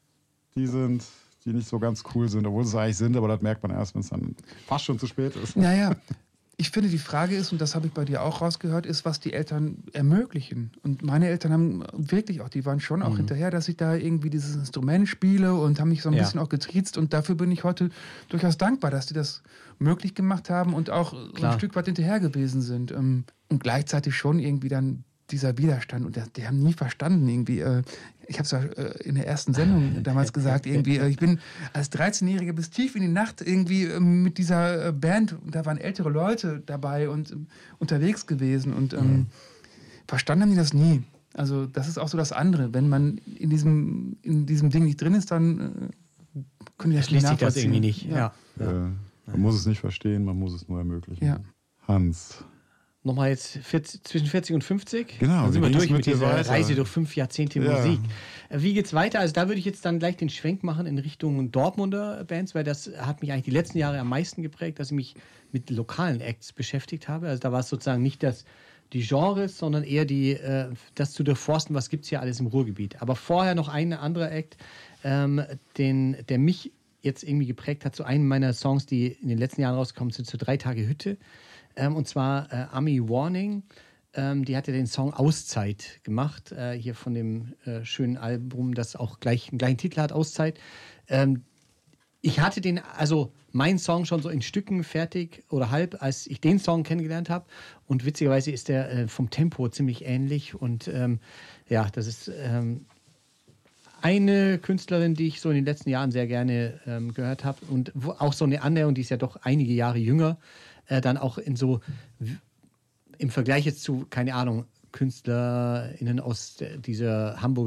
sind, die nicht so ganz cool sind, obwohl sie es eigentlich sind, aber das merkt man erst, wenn es dann fast schon zu spät ist. Naja, ich finde, die Frage ist, und das habe ich bei dir auch rausgehört, ist, was die Eltern ermöglichen. Und meine Eltern haben wirklich auch, die waren schon auch hinterher, dass ich da irgendwie dieses Instrument spiele und haben mich so ein bisschen auch getriezt. Und dafür bin ich heute durchaus dankbar, dass die das möglich gemacht haben und auch so ein Stück weit hinterher gewesen sind. Und gleichzeitig schon irgendwie dann dieser Widerstand. Und die haben nie verstanden irgendwie. Ich habe es ja in der ersten Sendung damals gesagt, irgendwie, ich bin als 13-Jähriger bis tief in die Nacht irgendwie mit dieser Band, und da waren ältere Leute dabei und unterwegs gewesen und verstanden haben die das nie. Also das ist auch so das andere. Wenn man in diesem Ding nicht drin ist, dann können die das nicht Schließt sich das nachvollziehen. irgendwie nicht. Ja. Man muss es nicht verstehen, man muss es nur ermöglichen. Ja. Hans. Nochmal jetzt zwischen 40 und 50. Genau, Dann sind wie wir ging's durch mit mit dir dieser weiter? Reise durch 5 Jahrzehnte Ja. Musik. Wie geht's weiter? Also da würde ich jetzt dann gleich den Schwenk machen in Richtung Dortmunder Bands, weil das hat mich eigentlich die letzten Jahre am meisten geprägt, dass ich mich mit lokalen Acts beschäftigt habe. Also da war es sozusagen nicht die Genres, sondern eher das zu durchforsten, was gibt es hier alles im Ruhrgebiet. Aber vorher noch ein anderer Act, der mich jetzt irgendwie geprägt hat. So einen meiner Songs, die in den letzten Jahren rausgekommen sind, so 3 Tage Hütte. Und zwar Army Warning. Die hat ja den Song Auszeit gemacht, hier von dem schönen Album, das auch einen gleichen Titel hat, Auszeit. Ich hatte meinen Song schon so in Stücken fertig oder halb, als ich den Song kennengelernt habe. Und witzigerweise ist der vom Tempo ziemlich ähnlich. Und das ist eine Künstlerin, die ich so in den letzten Jahren sehr gerne gehört habe. Und auch so eine andere, und die ist ja doch einige Jahre jünger, dann auch im Vergleich jetzt zu, keine Ahnung, KünstlerInnen aus dieser Hamburger